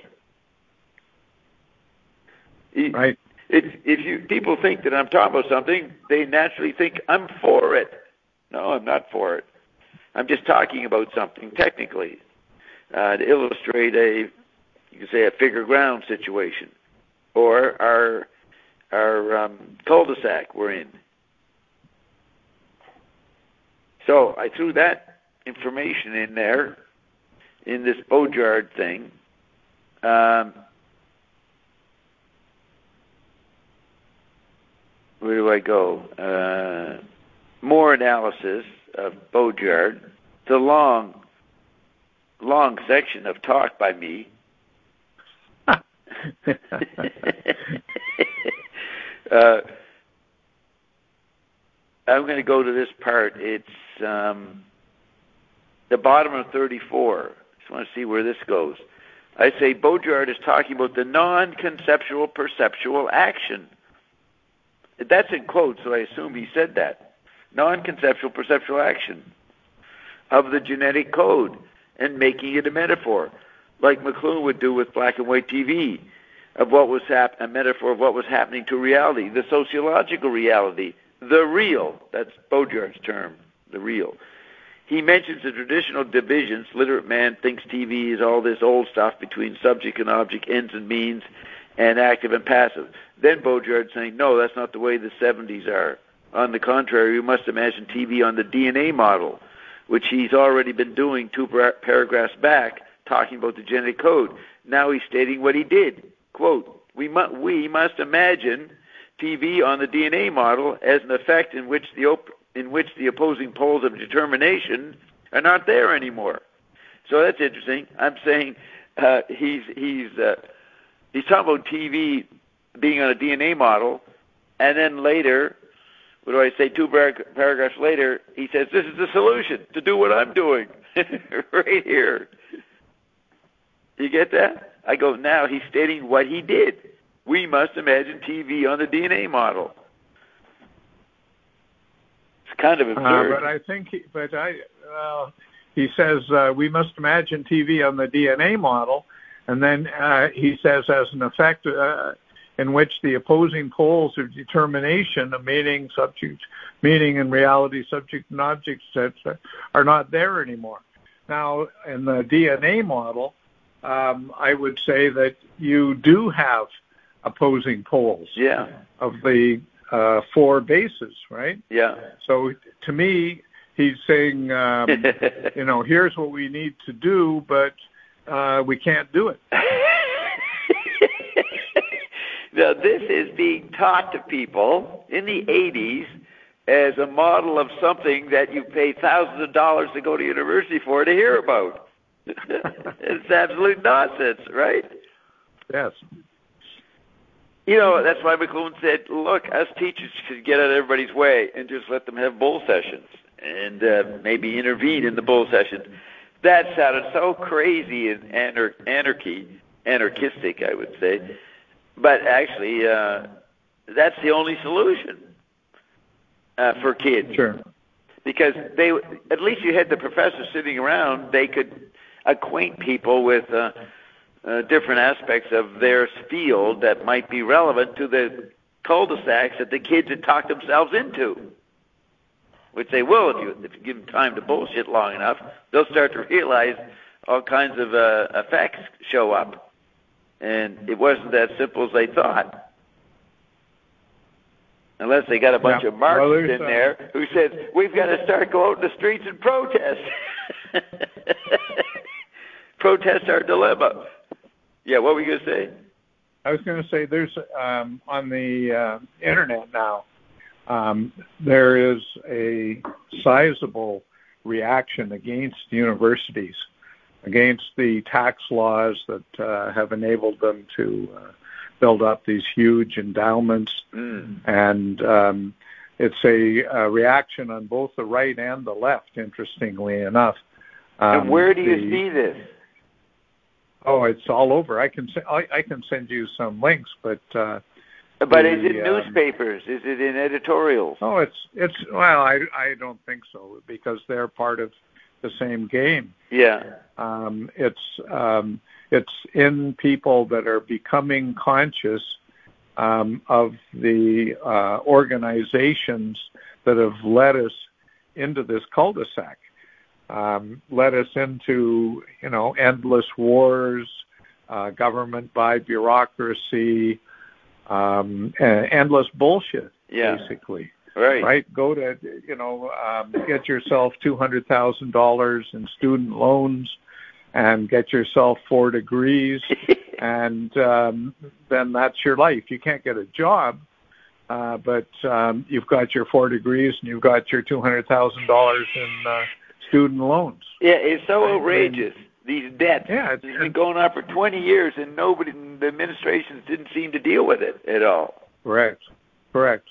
Right. If, if you people think that I'm talking about something, they naturally think I'm for it. No, I'm not for it. I'm just talking about something technically uh, to illustrate a, you could say, a figure ground situation, or our our um, cul-de-sac we're in. So I threw that information in there in this Baudrillard thing. Um, where do I go? Uh, more analysis of Baudrillard. It's a long, long section of talk by me. uh, I'm going to go to this part. It's um, the bottom of thirty-four. I just want to see where this goes. I say Baudrillard is talking about the non-conceptual perceptual action. That's in quotes, so I assume he said that. Non-conceptual perceptual action of the genetic code and making it a metaphor, like McLuhan would do with black and white T V, of what was hap- a metaphor of what was happening to reality, the sociological reality, the real. That's Baudrillard's term, the real. He mentions the traditional divisions. Literate man thinks T V is all this old stuff between subject and object, ends and means, and active and passive. Then Baudrillard saying, no, that's not the way the seventies are. On the contrary, we must imagine T V on the D N A model, which he's already been doing two par- paragraphs back, talking about the genetic code. Now he's stating what he did. Quote, we, mu- we must imagine T V on the D N A model as an effect in which the op- in which the opposing poles of determination are not there anymore. So that's interesting. I'm saying uh, he's he's uh, he's talking about T V being on a D N A model, and then later, what do I say? Two par- paragraphs later, he says this is the solution to do what I'm doing right here. You get that? I go, now he's stating what he did. We must imagine T V on the D N A model. It's kind of absurd. Uh, but I think, he, but I, uh, he says uh, we must imagine T V on the D N A model, and then uh, he says, as an effect, uh, in which the opposing poles of determination, a meaning, subject, meaning and reality, subject and object sets are not there anymore. Now, in the D N A model, um, I would say that you do have opposing poles yeah. of the uh, four bases, right? Yeah. So to me, he's saying, um, you know, here's what we need to do, but uh, we can't do it. Now, this is being taught to people in the eighties as a model of something that you pay thousands of dollars to go to university for to hear about. It's absolute nonsense, right? Yes. You know, that's why McLuhan said, look, us teachers should get out of everybody's way and just let them have bull sessions and uh, maybe intervene in the bull sessions. That sounded so crazy and anar- anarchy, anarchistic, I would say. But actually, uh, that's the only solution uh, for kids. Sure. Because they, at least you had the professors sitting around, they could acquaint people with uh, uh, different aspects of their field that might be relevant to the cul-de-sacs that the kids had talked themselves into. Which they will if you, if you give them time to bullshit long enough. They'll start to realize all kinds of uh, effects show up. And it wasn't that simple as they thought. Unless they got a bunch yeah. of Marxists well, in there uh, who said, we've got to start going out in the streets and protest. Protest our dilemma. Yeah, what were you going to say? I was going to say there's, um, on the uh, internet now, um, there is a sizable reaction against universities, against the tax laws that uh, have enabled them to uh, build up these huge endowments. Mm. And um, it's a, a reaction on both the right and the left, interestingly enough. Um, and where do you the, see this? Oh, it's all over. I can I, I can send you some links, but uh, but the, is it um, newspapers? Is it in editorials? Oh, it's it's well, I I don't think so, because they're part of the same game. Yeah. Um, it's um, it's in people that are becoming conscious um, of the uh, organizations that have led us into this cul-de-sac. Um, led us into, you know, endless wars, uh, government by bureaucracy, um, endless bullshit, yeah. basically. Right. Right? Go to, you know, um, get yourself two hundred thousand dollars in student loans and get yourself four degrees, and um, then that's your life. You can't get a job, uh, but um, you've got your four degrees and you've got your two hundred thousand dollars in uh, student loans. Yeah, it's so outrageous. These debts. Yeah, it's, it's been going on for twenty years, and nobody, the administrations didn't seem to deal with it at all. Correct. Correct.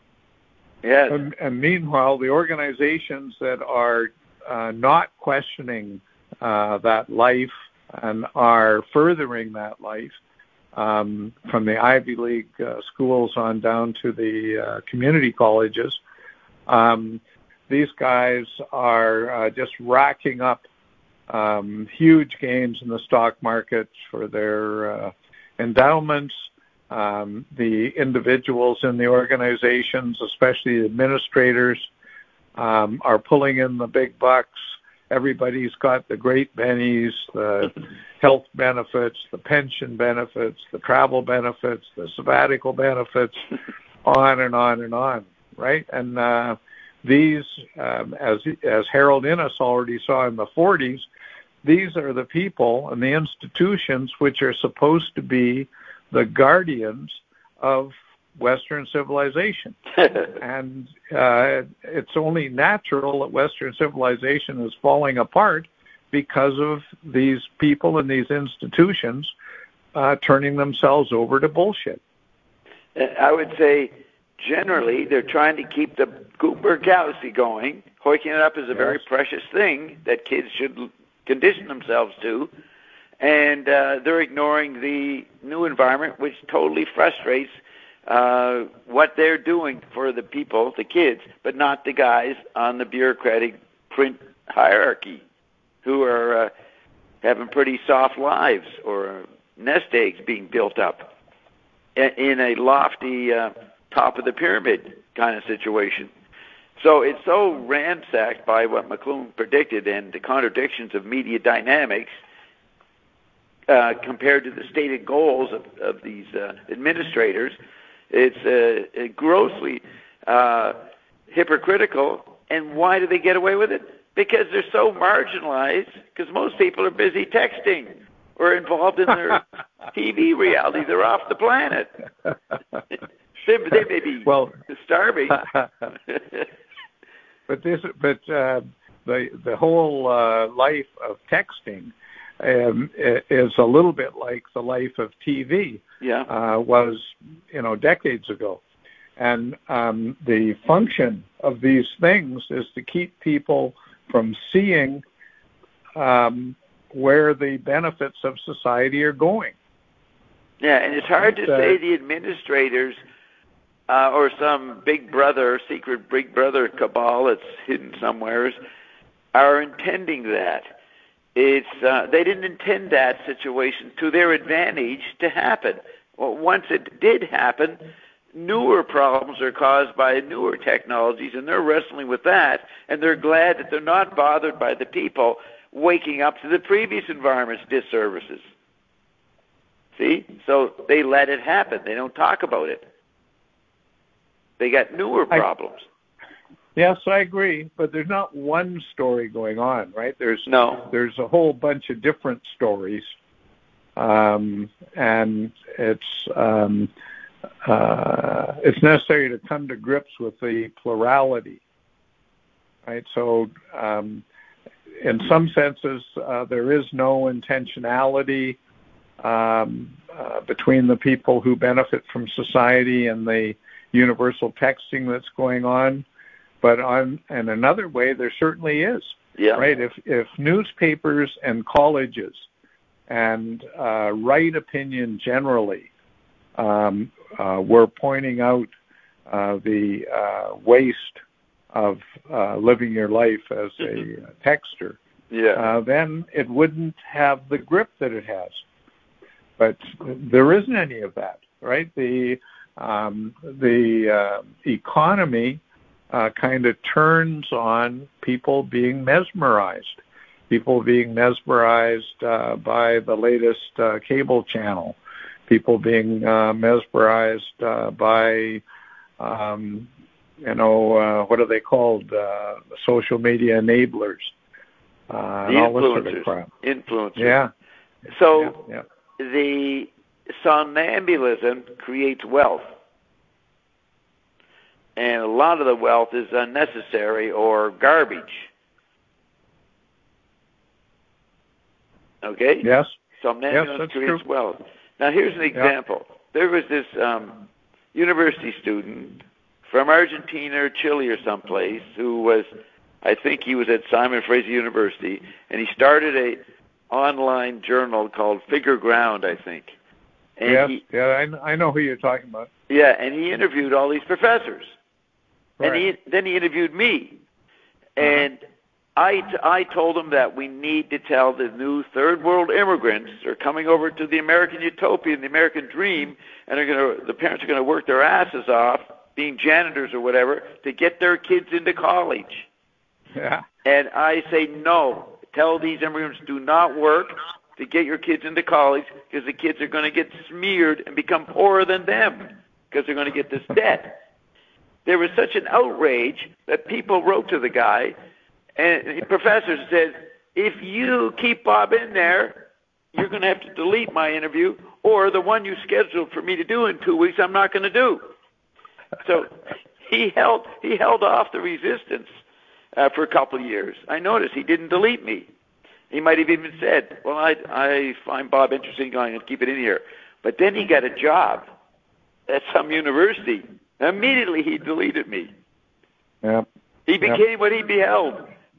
Yes. And, and meanwhile, the organizations that are uh, not questioning uh, that life and are furthering that life, um, from the Ivy League uh, schools on down to the uh, community colleges, um, these guys are uh, just racking up um, huge gains in the stock market for their uh, endowments. Um, the individuals in the organizations, especially the administrators, um, are pulling in the big bucks. Everybody's got the great bennies, the health benefits, the pension benefits, the travel benefits, the sabbatical benefits, on and on and on, right? And uh, these, um, as as Harold Innis already saw in the forties, these are the people and the institutions which are supposed to be the guardians of Western civilization. And uh, it's only natural that Western civilization is falling apart because of these people and these institutions uh, turning themselves over to bullshit. I would say generally they're trying to keep the Gutenberg galaxy going, hoiking it up as a yes. very precious thing that kids should condition themselves to. And uh, they're ignoring the new environment, which totally frustrates uh, what they're doing for the people, the kids, but not the guys on the bureaucratic print hierarchy who are uh, having pretty soft lives or nest eggs being built up. in a lofty uh, top of the pyramid kind of situation. So it's so ransacked by what McLuhan predicted and the contradictions of media dynamics uh, compared to the stated goals of, of these uh, administrators. It's uh, grossly uh, hypocritical. And why do they get away with it? Because they're so marginalized, because most people are busy texting or involved in their T V reality. They're off the planet. they, they may be well, starving. But this, but uh, the the whole uh, life of texting um, is a little bit like the life of T V. Yeah, uh, was you know decades ago, and um, the function of these things is to keep people from seeing um, where the benefits of society are going. Yeah, and it's hard to uh, say the administrators. Uh, or some big brother, secret big brother cabal that's hidden somewheres, are intending that. It's uh, they didn't intend that situation to their advantage to happen. Well, once it did happen, newer problems are caused by newer technologies, and they're wrestling with that, and they're glad that they're not bothered by the people waking up to the previous environment's disservices. See? So they let it happen. They don't talk about it. They got newer problems. I, yes, I agree, but there's not one story going on, right? There's no. There's a whole bunch of different stories, um, and it's um, uh, it's necessary to come to grips with the plurality, right? So, um, in some senses, uh, there is no intentionality um, uh, between the people who benefit from society and the universal texting that's going on, but on in another way there certainly is. Yeah. Right. If if newspapers and colleges and uh, right opinion generally um, uh, were pointing out uh, the uh, waste of uh, living your life as a texter, yeah, uh, then it wouldn't have the grip that it has. But there isn't any of that. Right. The Um, the uh, economy uh, kind of turns on people being mesmerized, people being mesmerized uh, by the latest uh, cable channel, people being uh, mesmerized uh, by, um, you know, uh, what are they called? Uh, social media enablers. Uh, the and all influencers. This sort of crap. Influencers. Yeah. So yeah, yeah. the somnambulism creates wealth, and a lot of the wealth is unnecessary or garbage. Okay? Yes. Somnambulism yes, creates true. wealth. Now, here's an example. Yeah. There was this um, university student from Argentina or Chile or someplace who was, I think he was at Simon Fraser University, and he started a online journal called Figure Ground, I think. And yes, he, yeah, I, I know who you're talking about. Yeah, and he interviewed all these professors. Right. And he, then he interviewed me. And uh-huh. I, t- I told him that we need to tell the new third world immigrants are coming over to the American utopia and the American dream, and are going to, the parents are going to work their asses off, being janitors or whatever, to get their kids into college. Yeah. And I say, no, tell these immigrants do not work to get your kids into college, because the kids are going to get smeared and become poorer than them because they're going to get this debt. There was such an outrage that people wrote to the guy, and the professor said, if you keep Bob in there, you're going to have to delete my interview, or the one you scheduled for me to do in two weeks, I'm not going to do. So he held he held off the resistance uh, for a couple of years. I noticed he didn't delete me. He might have even said, well, I, I find Bob interesting, I'm going to keep it in here. But then he got a job at some university. Immediately he deleted me. Yep. He became yep. what he beheld.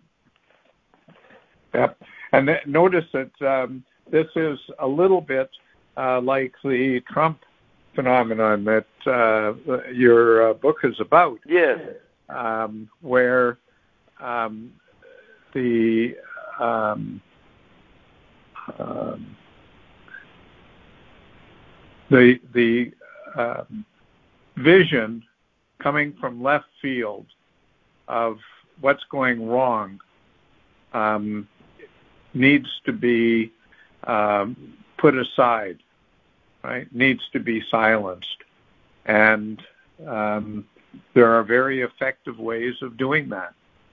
Yep. And th- notice that um, this is a little bit uh, like the Trump phenomenon that uh, your uh, book is about. Yes. Um, where um, the um, um, the the um, vision coming from left field of what's going wrong um, needs to be um, put aside, right? Needs to be silenced. And um, there are very effective ways of doing that.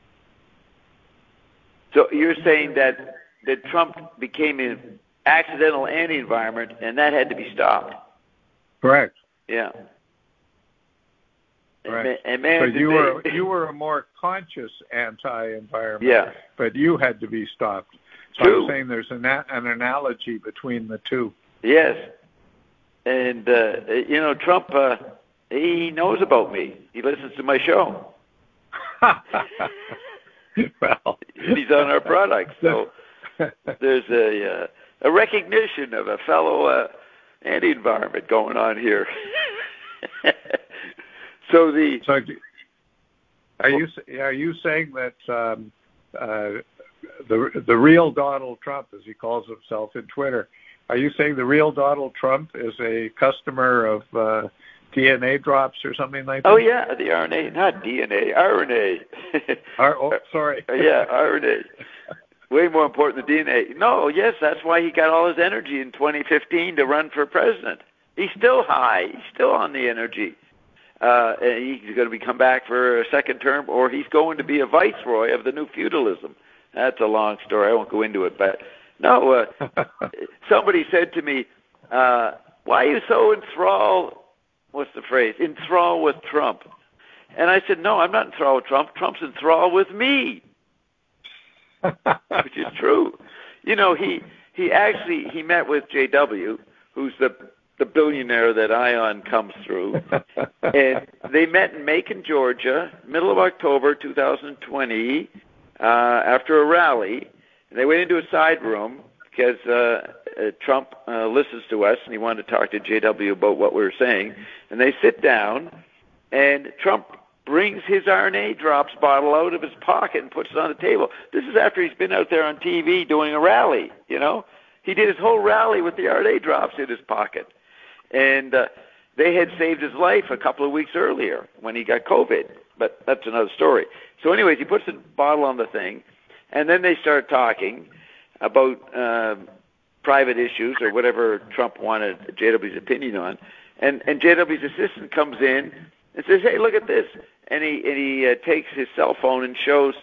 So you're saying that, that Trump became an accidental anti-environment, and that had to be stopped? Correct. Yeah. Right. And, and man, so you they, were you were a more conscious anti-environment, yeah. but you had to be stopped. So True. I'm saying there's an, an analogy between the two. Yes. And, uh, you know, Trump, uh, he knows about me. He listens to my show. Well, he's on our product. So there's a, uh, a recognition of a fellow uh, anti-environment going on here. So the so are you are you saying that um, uh, the the real Donald Trump, as he calls himself in Twitter, are you saying the real Donald Trump is a customer of uh, D N A drops or something like that? Oh yeah, the R N A, not D N A, R N A. R- oh, sorry. Yeah, R N A. Way more important than D N A. No, yes, that's why he got all his energy in twenty fifteen to run for president. He's still high. He's still on the energy. Uh, and he's going to be come back for a second term, or he's going to be a viceroy of the new feudalism. That's a long story. I won't go into it. But no, uh, somebody said to me, uh, why are you so enthralled, what's the phrase, enthralled with Trump? And I said, no, I'm not enthralled with Trump. Trump's enthralled with me, which is true. You know, he, he actually, he met with J W, who's the the billionaire that Ion comes through, and they met in Macon, Georgia, middle of October two thousand twenty, uh, after a rally. And they went into a side room because uh, uh, Trump uh, listens to us, and he wanted to talk to J W about what we were saying. And they sit down, and Trump brings his R N A drops bottle out of his pocket and puts it on the table. This is after he's been out there on T V doing a rally, you know. He did his whole rally with the R N A drops in his pocket. And uh, they had saved his life a couple of weeks earlier when he got COVID, but that's another story. So anyways, he puts the bottle on the thing, and then they start talking about uh, private issues or whatever Trump wanted J W's opinion on. And, and J W's assistant comes in and says, hey, look at this. And he, and he uh, takes his cell phone and shows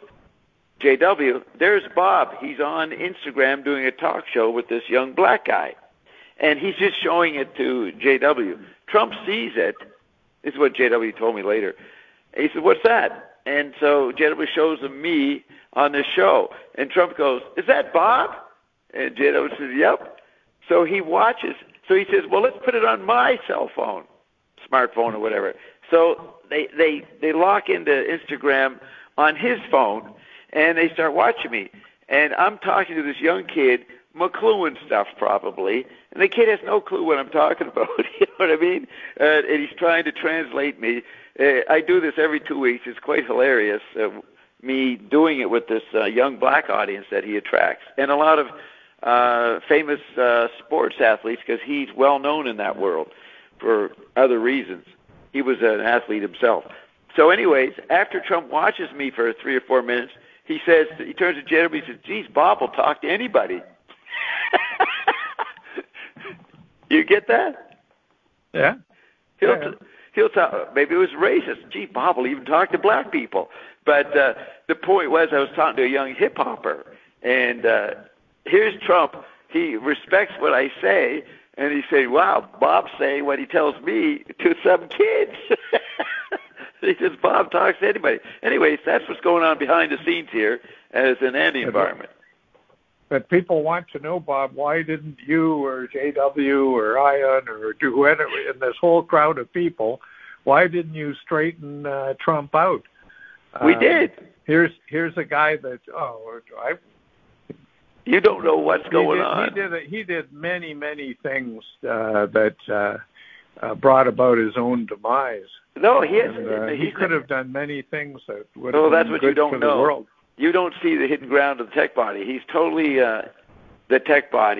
J W, there's Bob. He's on Instagram doing a talk show with this young black guy. And he's just showing it to J W. Trump sees it. This is what J W told me later. And he said, what's that? And so J W shows him me on the show. And Trump goes, is that Bob? And J W says, yep. So he watches. So he says, well, let's put it on my cell phone, smartphone or whatever. So they, they, they lock into Instagram on his phone, and they start watching me. And I'm talking to this young kid, McLuhan stuff probably, and the kid has no clue what I'm talking about. You know what I mean? Uh, and he's trying to translate me. Uh, I do this every two weeks. It's quite hilarious, uh, me doing it with this uh, young black audience that he attracts, and a lot of uh, famous uh, sports athletes, because he's well known in that world for other reasons. He was an athlete himself. So anyways, after Trump watches me for three or four minutes, he says, he turns to J W and says, geez, Bob will talk to anybody. You get that? Yeah. He'll yeah. T- he'll talk. Maybe it was racist. Gee, Bob will even talk to black people. But uh, the point was, I was talking to a young hip hopper, and uh, here's Trump. He respects what I say, and he said, "Wow, Bob's saying what he tells me to some kids." He says, "Bob talks to anybody." Anyways, that's what's going on behind the scenes here as an anti-environment. But people want to know, Bob, why didn't you or J W or Ion or whoever in this whole crowd of people, why didn't you straighten uh, Trump out? We um, did. Here's here's a guy that oh, I. You don't know what's going he did, on. He did he did many many things uh, that uh, uh, brought about his own demise. No, he has, and, uh, he could have done many things that would have oh, been that's what good you don't for know. the world. You don't see the hidden ground of the tech body. He's totally uh, the tech body,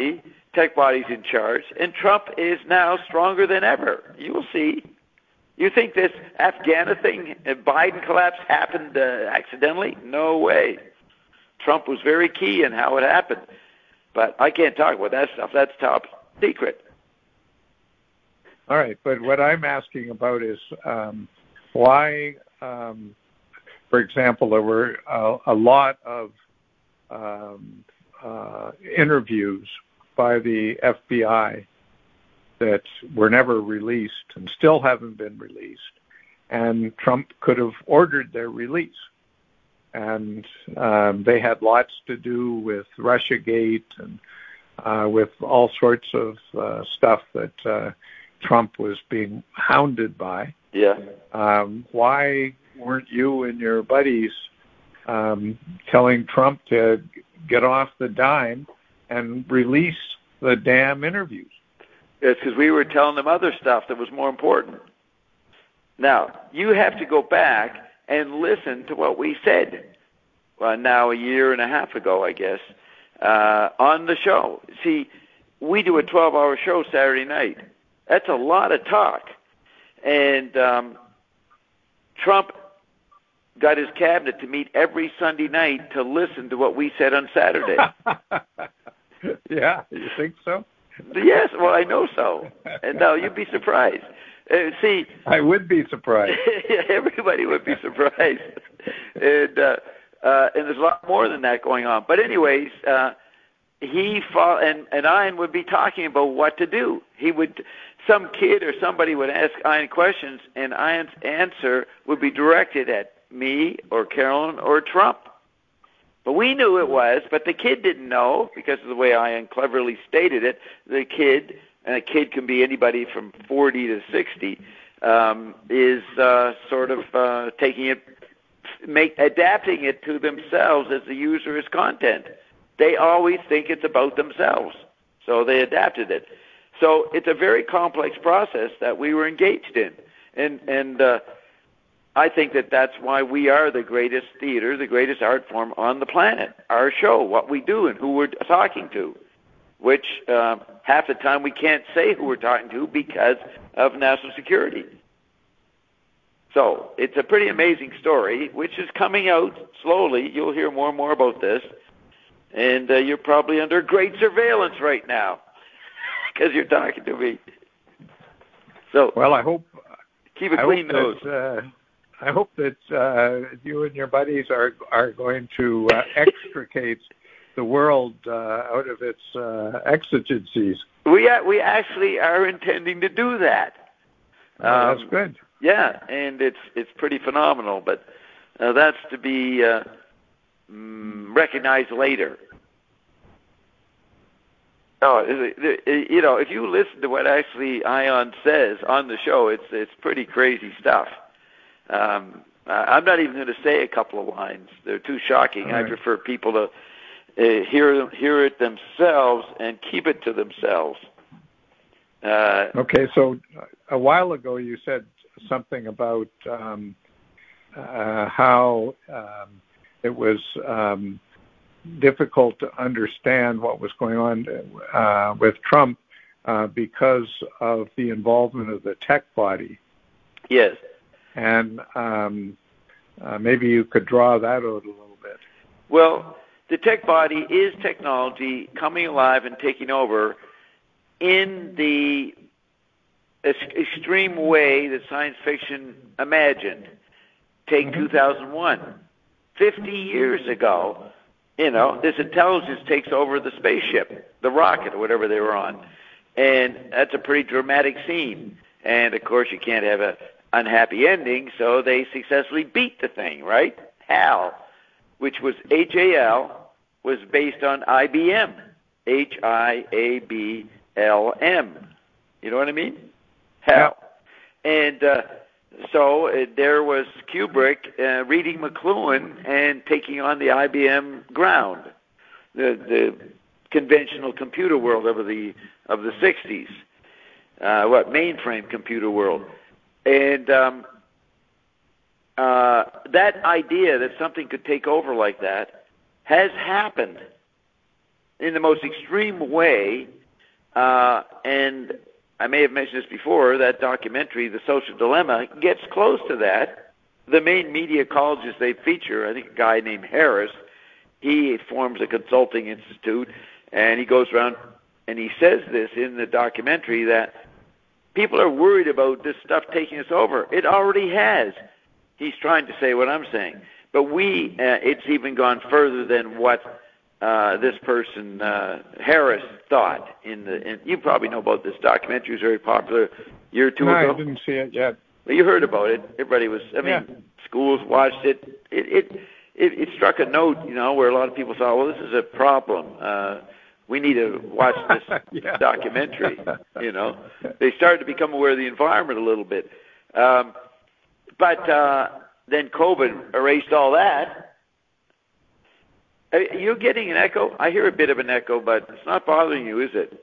tech body's in charge, and Trump is now stronger than ever. You will see. You think this Afghanistan thing, uh, Biden collapse happened uh, accidentally? No way. Trump was very key in how it happened. But I can't talk about that stuff. That's top secret. All right, but what I'm asking about is um, why, um, for example, there were a, a lot of um, uh, interviews by the F B I that were never released and still haven't been released, and Trump could have ordered their release. And um, they had lots to do with Russiagate and uh, with all sorts of uh, stuff that uh, Trump was being hounded by. Yeah. Um, why weren't you and your buddies um, telling Trump to get off the dime and release the damn interviews? It's because we were telling them other stuff that was more important. Now, you have to go back and listen to what we said, well, now a year and a half ago, I guess, uh, on the show. See, we do a twelve-hour show Saturday night. That's a lot of talk. And um, Trump got his cabinet to meet every Sunday night to listen to what we said on Saturday. Yeah, you think so? Yes, well, I know so. And no, you'd be surprised. Uh, see, I would be surprised. Everybody would be surprised. and uh, uh, and there's a lot more than that going on. But anyways, uh, he fought, and and Ian would be talking about what to do. He would, some kid or somebody would ask Ian questions, and Ian's answer would be directed at me or Carolyn or Trump. But we knew it was, but the kid didn't know because of the way Ian cleverly stated it. The kid, and a kid can be anybody from forty to sixty, um, is uh, sort of uh, taking it, make adapting it to themselves as the user is content. They always think it's about themselves, so they adapted it. So it's a very complex process that we were engaged in, and and uh, I think that that's why we are the greatest theater, the greatest art form on the planet. Our show, what we do, and who we're talking to, which uh, half the time we can't say who we're talking to because of national security. So it's a pretty amazing story, which is coming out slowly. You'll hear more and more about this. And uh, you're probably under great surveillance right now because you're talking to me. So, well, I hope keep a I clean hope nose. That, uh, I hope that uh, you and your buddies are are going to uh, extricate the world uh, out of its uh, exigencies. We uh, we actually are intending to do that. Oh, um, that's good. Yeah, and it's it's pretty phenomenal. But uh, that's to be uh, mm, recognized later. Oh, you know, if you listen to what actually Ion says on the show, it's it's pretty crazy stuff. Um, I'm not even going to say a couple of lines; they're too shocking. Right. I prefer people to uh, hear hear it themselves and keep it to themselves. Uh, okay, so a while ago you said something about um, uh, how um, it was. Um, difficult to understand what was going on uh, with Trump uh, because of the involvement of the tech body. Yes. And um, uh, maybe you could draw that out a little bit. Well, the tech body is technology coming alive and taking over in the extreme way that science fiction imagined. Take mm-hmm. two thousand one. fifty years ago, you know, this intelligence takes over the spaceship, the rocket, or whatever they were on. And that's a pretty dramatic scene. And, of course, you can't have an unhappy ending, so they successfully beat the thing, right? HAL, which was H A L, was based on I B M, H I A B L M. You know what I mean? HAL. Yeah. And uh, so uh, there was Kubrick uh, reading McLuhan and taking on the I B M ground, the the conventional computer world of the of the sixties, uh, what mainframe computer world, and um, uh, that idea that something could take over like that has happened in the most extreme way Uh, and I may have mentioned this before, that documentary, The Social Dilemma, gets close to that. The main media ecologist they feature, I think a guy named Harris, he forms a consulting institute, and he goes around and he says this in the documentary, that people are worried about this stuff taking us over. It already has. He's trying to say what I'm saying. But we, uh, it's even gone further than what uh, this person, uh, Harris, thought. In the, in, you probably know about this documentary. It was very popular a year or two no, ago. I didn't see it yet. Well, you heard about it. Everybody was, I mean, yeah. schools watched it. It, it. it it struck a note, you know, where a lot of people thought, well, this is a problem. Uh, we need to watch this yeah. documentary, you know. They started to become aware of the environment a little bit. Um, but uh, then COVID erased all that. Are you getting an echo? I hear a bit of an echo, but it's not bothering you, is it?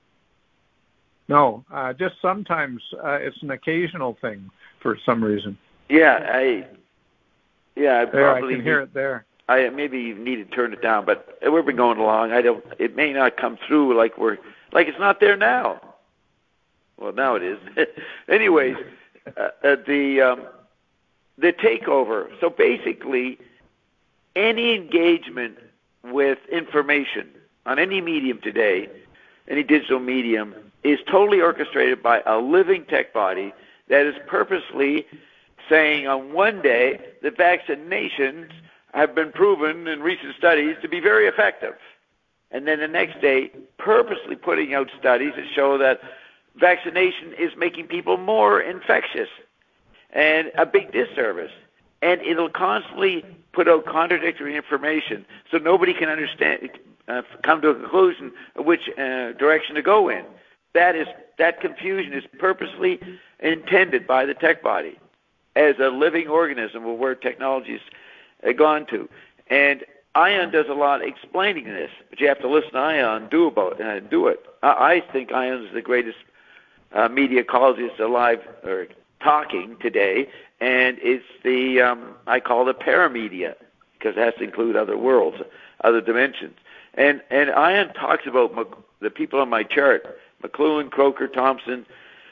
No, uh, just sometimes uh, it's an occasional thing for some reason. Yeah, I. Yeah, I there, probably I can hear it there. I maybe need to turn it down, but we've been going along. I don't. It may not come through like we're like it's not there now. Well, now it is. Anyways, uh, uh, the um, the takeover. So basically, any engagement with information on any medium today, any digital medium, is totally orchestrated by a living tech body that is purposely saying on one day that vaccinations have been proven in recent studies to be very effective. And then the next day, purposely putting out studies that show that vaccination is making people more infectious and a big disservice. And it'll constantly put out contradictory information so nobody can understand, uh, come to a conclusion of which uh, direction to go in. That is that confusion is purposely intended by the tech body as a living organism of where technology's uh, gone to. And Ion does a lot explaining this, but you have to listen to Ion do about uh, do it. I, I think Ion is the greatest uh, media ecologist alive or talking today, and it's the um, I call it paramedia because it has to include other worlds, other dimensions. And and Ion talks about Mc, the people on my chart. McLuhan, Croker, Thompson,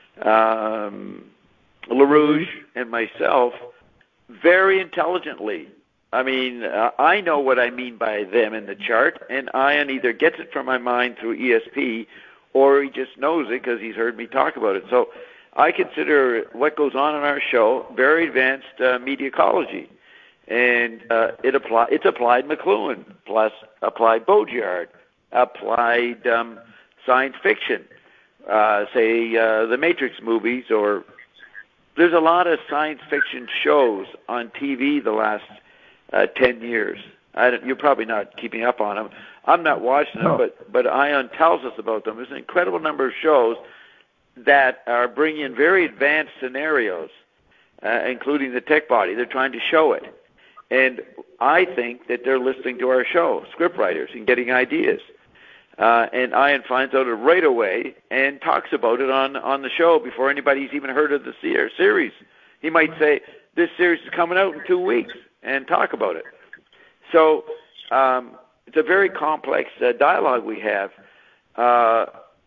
um, LaRouche, and myself, very intelligently. I mean, uh, I know what I mean by them in the chart, and Ion either gets it from my mind through E S P, or he just knows it because he's heard me talk about it. So I consider what goes on in our show very advanced uh, media ecology. And uh, it apply, it's applied McLuhan, plus applied Baudrillard, applied um, science fiction. Uh, say uh, the Matrix movies, or there's a lot of science fiction shows on T V the last uh, ten years. I don't, you're probably not keeping up on them. I'm not watching them, no. but but Ion tells us about them. There's an incredible number of shows that are bringing in very advanced scenarios, uh, including the tech body. They're trying to show it, and I think that they're listening to our show, scriptwriters, and getting ideas. Uh, and Ion finds out it right away and talks about it on, on the show before anybody's even heard of the series. He might say, this series is coming out in two weeks, and talk about it. So um, it's a very complex uh, dialogue we have. Uh,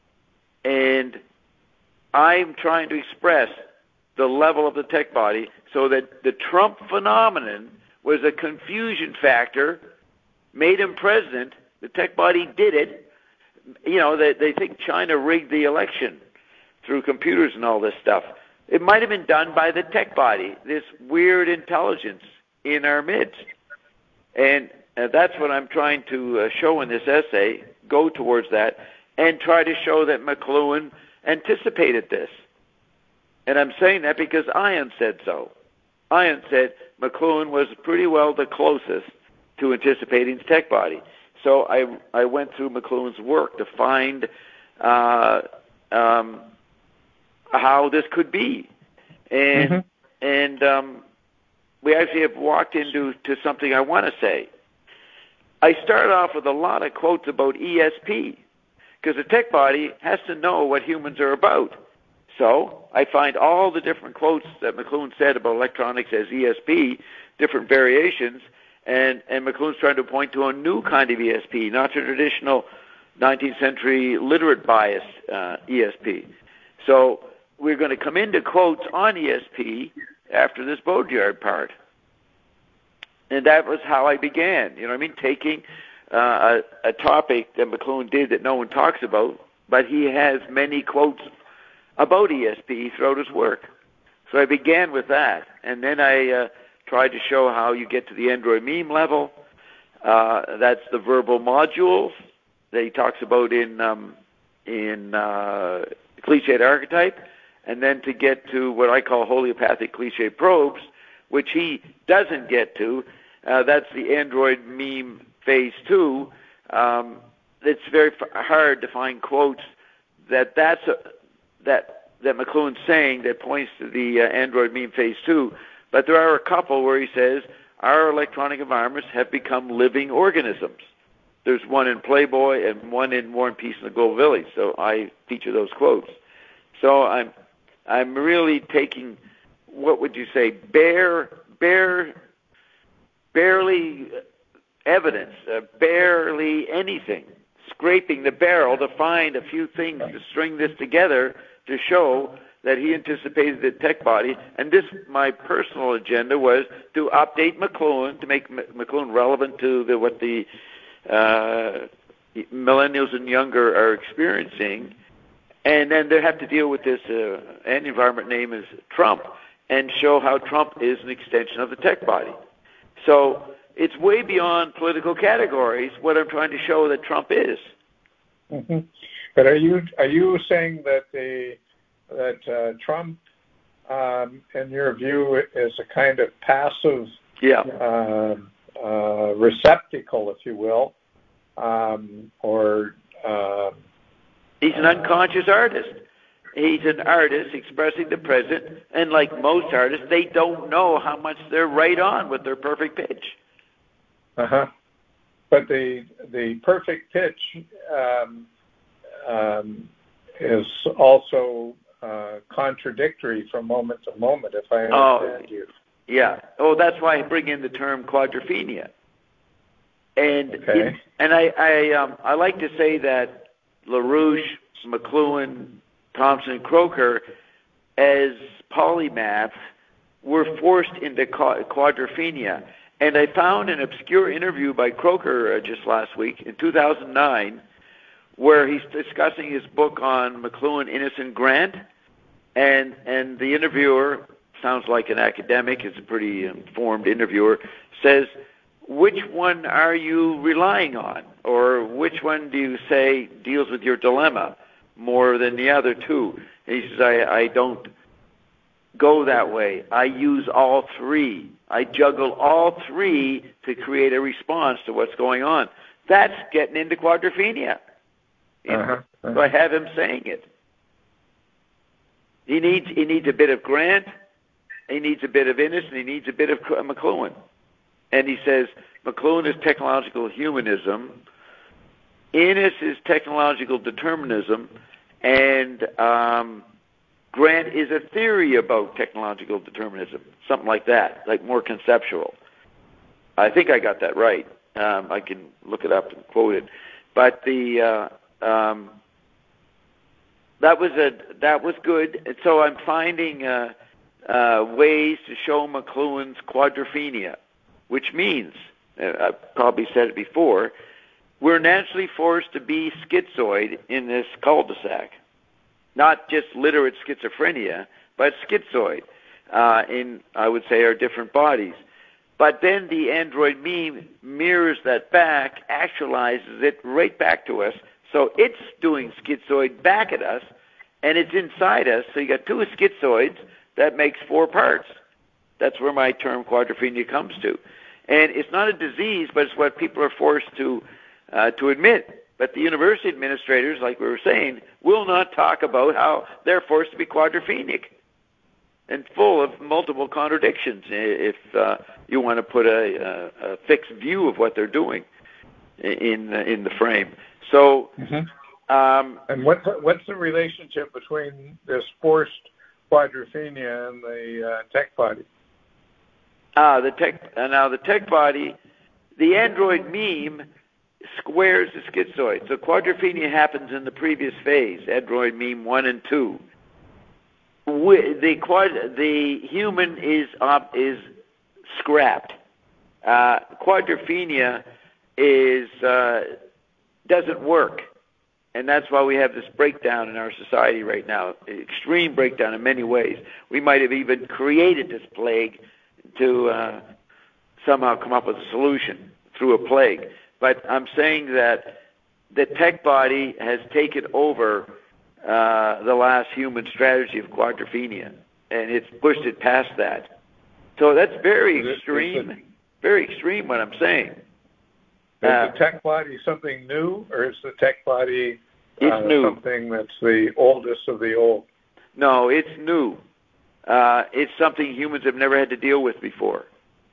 and I'm trying to express the level of the tech body so that the Trump phenomenon was a confusion factor, made him president. The tech body did it. You know, they, they think China rigged the election through computers and all this stuff. It might have been done by the tech body, this weird intelligence in our midst. And uh, that's what I'm trying to uh, show in this essay, go towards that, and try to show that McLuhan anticipated this. And I'm saying that because Ion said so. Ion said McLuhan was pretty well the closest to anticipating the tech body. So I I went through McLuhan's work to find uh, um, how this could be, and mm-hmm. and um, we actually have walked into to something I want to say. I started off with a lot of quotes about E S P because the tech body has to know what humans are about. So I find all the different quotes that McLuhan said about electronics as E S P, different variations. And, and McLuhan's trying to point to a new kind of E S P, not the traditional nineteenth century literate bias uh, E S P. So we're going to come into quotes on E S P after this Baudrillard part. And that was how I began, you know what I mean, taking uh, a, a topic that McLuhan did that no one talks about, but he has many quotes about E S P throughout his work. So I began with that, and then I uh, tried to show how you get to the Android meme level. Uh, that's the verbal modules that he talks about in um, in uh, Cliched Archetype, and then to get to what I call homeopathic cliche probes, which he doesn't get to. Uh, that's the Android meme phase two. Um, it's very f- hard to find quotes that that's a, that that McLuhan's saying that points to the uh, Android meme phase two. But there are a couple where he says our electronic environments have become living organisms. There's one in Playboy and one in War and Peace in the Global Village. So I feature those quotes. So I'm I'm really taking, what would you say, bare, bare, barely evidence, uh, barely anything, scraping the barrel to find a few things to string this together to show that he anticipated the tech body. And this, my personal agenda, was to update McLuhan, to make M- McLuhan relevant to the, what the uh, millennials and younger are experiencing. And then they have to deal with this uh, environment name is Trump, and show how Trump is an extension of the tech body. So it's way beyond political categories what I'm trying to show that Trump is. Mm-hmm. But are you are you saying that the that uh, Trump, um, in your view, is a kind of passive yeah. uh, uh, receptacle, if you will, um, or uh, he's an unconscious artist. He's an artist expressing the present, and like most artists, they don't know how much they're right on with their perfect pitch. Uh-huh. But the the perfect pitch um, um, is also uh, contradictory from moment to moment, if I understand oh, you. Yeah. Oh, that's why I bring in the term quadrophenia. And okay. it, and I I, um, I like to say that LaRouche, McLuhan, Thompson, and Croker, as polymaths, were forced into quadrophenia. And I found an obscure interview by Croker uh, just last week in two thousand nine, where he's discussing his book on McLuhan, Innocent Grant, and and the interviewer, sounds like an academic, is a pretty informed interviewer, says, which one are you relying on? Or which one do you say deals with your dilemma more than the other two? And he says, I, I don't go that way. I use all three. I juggle all three to create a response to what's going on. That's getting into quadrophenia. You know? uh-huh. Uh-huh. So I have him saying it. He needs he needs a bit of Grant, he needs a bit of Innes, and he needs a bit of McLuhan. And he says McLuhan is technological humanism, Innes is technological determinism, and um, Grant is a theory about technological determinism, something like that, like more conceptual. I think I got that right. Um, I can look it up and quote it. But the uh, um, that was a that was good. And so I'm finding uh, uh, ways to show McLuhan's quadrophenia, which means, uh, I've probably said it before, we're naturally forced to be schizoid in this cul-de-sac. Not just literate schizophrenia, but schizoid uh, in, I would say, our different bodies. But then the Android meme mirrors that back, actualizes it right back to us. So it's doing schizoid back at us, and it's inside us. So you got two schizoids, that makes four parts. That's where my term quadrophenia comes to. And it's not a disease, but it's what people are forced to uh, to admit. But the university administrators, like we were saying, will not talk about how they're forced to be quadrophenic and full of multiple contradictions if uh, you want to put a, a, a fixed view of what they're doing in in the frame. So, mm-hmm. um, and what's what's the relationship between this forced quadrophenia and the uh, tech body? Ah, the tech uh, now the tech body, the Android meme squares the schizoid. So quadrophenia happens in the previous phase, Edroid meme one and two. The quad, the human is uh, is scrapped. Uh, quadrophenia is uh, doesn't work, and that's why we have this breakdown in our society right now. Extreme breakdown in many ways. We might have even created this plague to uh, somehow come up with a solution through a plague. But I'm saying that the tech body has taken over uh, the last human strategy of quadrophenia, and it's pushed it past that. So that's very extreme, very extreme what I'm saying. Is Uh, the tech body something new, or is the tech body uh, It's new. something that's the oldest of the old? No, it's new. Uh, it's something humans have never had to deal with before.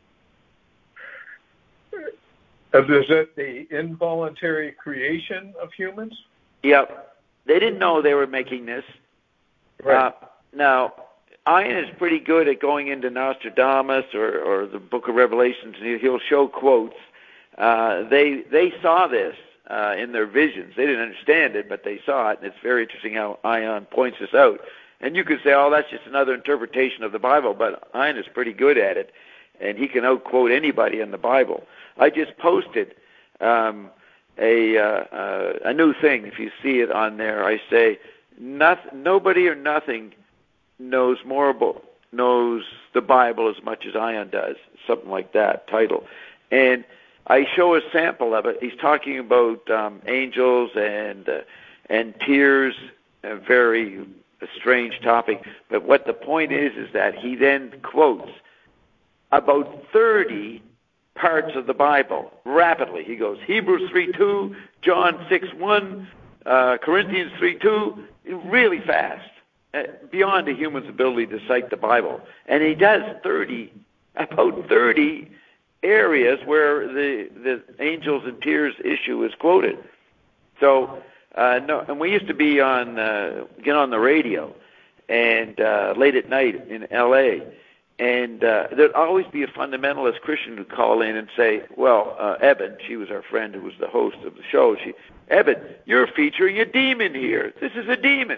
Uh, Is it the involuntary creation of humans? Yep. They didn't know they were making this. Right. Uh, now, Ian is pretty good at going into Nostradamus or, or the Book of Revelations, and he'll show quotes. Uh, they they saw this uh, in their visions. They didn't understand it, but they saw it, and it's very interesting how Ion points this out. And you could say, oh, that's just another interpretation of the Bible, but Ion is pretty good at it, and he can outquote anybody in the Bible. I just posted um, a uh, uh, a new thing. If you see it on there, I say, nothing, nobody or nothing knows more about, knows the Bible as much as Ion does, something like that title. And I show a sample of it. He's talking about um, angels and uh, and tears, a very a strange topic. But what the point is is that he then quotes about thirty parts of the Bible rapidly. He goes Hebrews three two, John six one, uh, Corinthians three two, really fast, uh, beyond a human's ability to cite the Bible. And he does thirty, about thirty areas where the the angels and tears issue is quoted. So, uh, no, and we used to be on uh, get on the radio, and uh, late at night in L A, and uh, there'd always be a fundamentalist Christian who'd call in and say, "Well, uh, Eben, she was our friend who was the host of the show. She, Eben, you're featuring a demon here. This is a demon."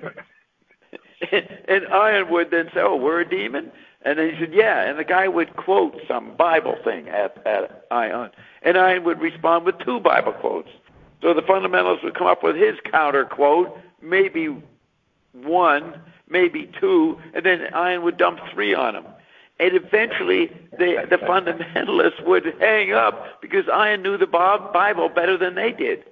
And Ian would then say, "Oh, we're a demon." And then he said, yeah, and the guy would quote some Bible thing at, at Ion, and Ion would respond with two Bible quotes. So the fundamentalists would come up with his counter quote, maybe one, maybe two, and then Ion would dump three on him. And eventually the, the fundamentalists would hang up because Ion knew the Bible better than they did.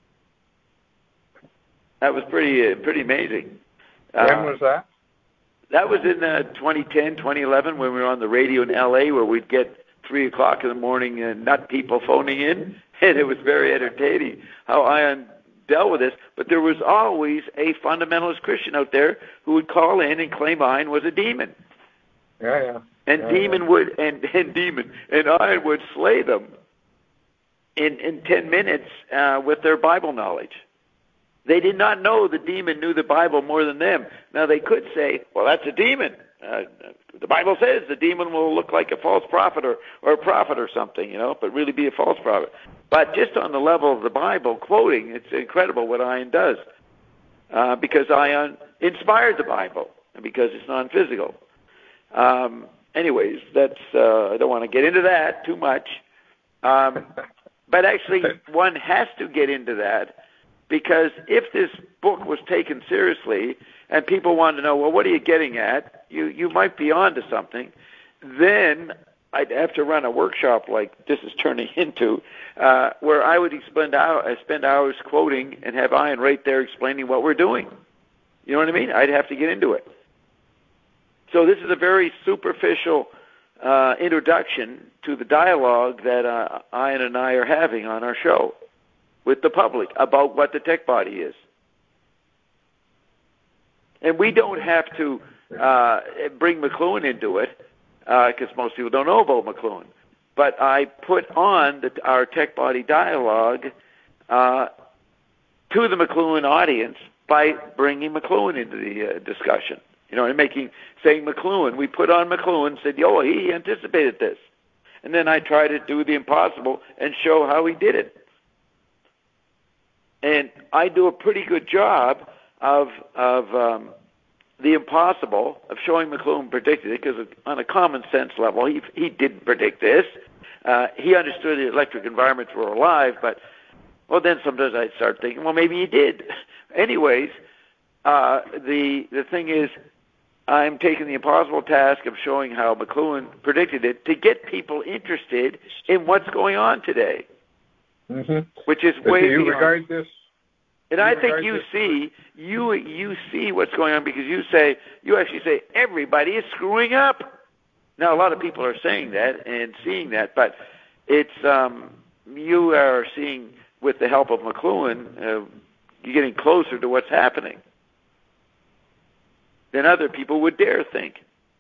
That was pretty, uh, pretty amazing. When uh, was that? That was in uh, twenty ten, twenty eleven when we were on the radio in L A where we'd get three o'clock in the morning and nut people phoning in, and it was very entertaining how Ion dealt with this. But there was always a fundamentalist Christian out there who would call in and claim Ion was a demon. Yeah, yeah. And yeah, demon yeah. would and, and demon and Ion would slay them in in ten minutes uh, with their Bible knowledge. They did not know the demon knew the Bible more than them. Now, they could say, well, that's a demon. Uh, the Bible says the demon will look like a false prophet or, or a prophet or something, you know, but really be a false prophet. But just on the level of the Bible quoting, it's incredible what Ion does uh, because Ion inspired the Bible and because it's non-physical. Um, anyways, that's uh, I don't want to get into that too much. Um, but actually, one has to get into that. Because if this book was taken seriously and people wanted to know, well, what are you getting at? You you might be onto something. Then I'd have to run a workshop like this is turning into, uh, where I would spend, hour, spend hours quoting and have Ian right there explaining what we're doing. You know what I mean? I'd have to get into it. So this is a very superficial uh, introduction to the dialogue that uh, Ian and I are having on our show with the public about what the tech body is. And we don't have to uh, bring McLuhan into it, because uh, most people don't know about McLuhan. But I put on the, our tech body dialogue uh, to the McLuhan audience by bringing McLuhan into the uh, discussion. You know, and making, saying McLuhan, we put on McLuhan, said, oh, he anticipated this. And then I try to do the impossible and show how he did it. And I do a pretty good job of of um, the impossible, of showing McLuhan predicted it, because on a common sense level, he he didn't predict this. Uh, he understood the electric environments were alive, but, well, then sometimes I start thinking, well, maybe he did. Anyways, uh, the the thing is, I'm taking the impossible task of showing how McLuhan predicted it to get people interested in what's going on today, mm-hmm. which is but way do you beyond. regard this? And I think you see, you you see what's going on, because you say, you actually say, everybody is screwing up. Now, a lot of people are saying that and seeing that, but it's um, you are seeing, with the help of McLuhan, uh, you're getting closer to what's happening than other people would dare think.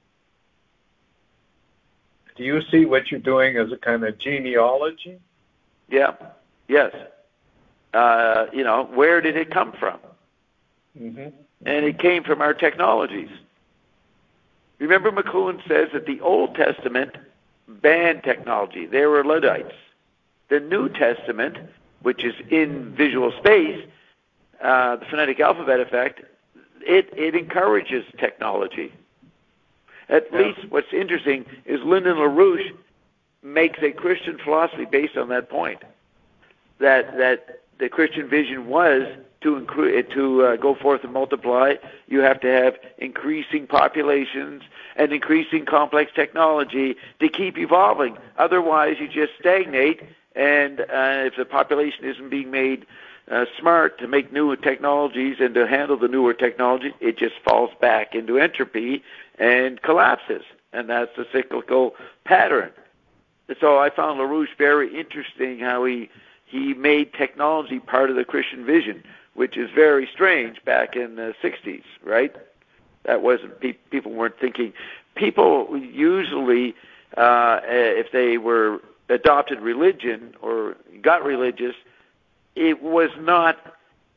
Do you see what you're doing as a kind of genealogy? Yeah, yes. Uh, you know, where did it come from? Mm-hmm. And it came from our technologies. Remember, McLuhan says that the Old Testament banned technology. They were Luddites. The New Testament, which is in visual space, uh, the phonetic alphabet effect, it, it encourages technology. At yeah. least what's interesting is Lyndon LaRouche makes a Christian philosophy based on that point, that that the Christian vision was to incre- to uh, go forth and multiply. You have to have increasing populations and increasing complex technology to keep evolving. Otherwise, you just stagnate, and uh, if the population isn't being made uh, smart to make newer technologies and to handle the newer technologies, it just falls back into entropy and collapses. And that's the cyclical pattern. So I found LaRouche very interesting, how he he made technology part of the Christian vision, which is very strange back in the sixties, right? That wasn't, pe- people weren't thinking. People usually, uh, if they were adopted religion or got religious, it was not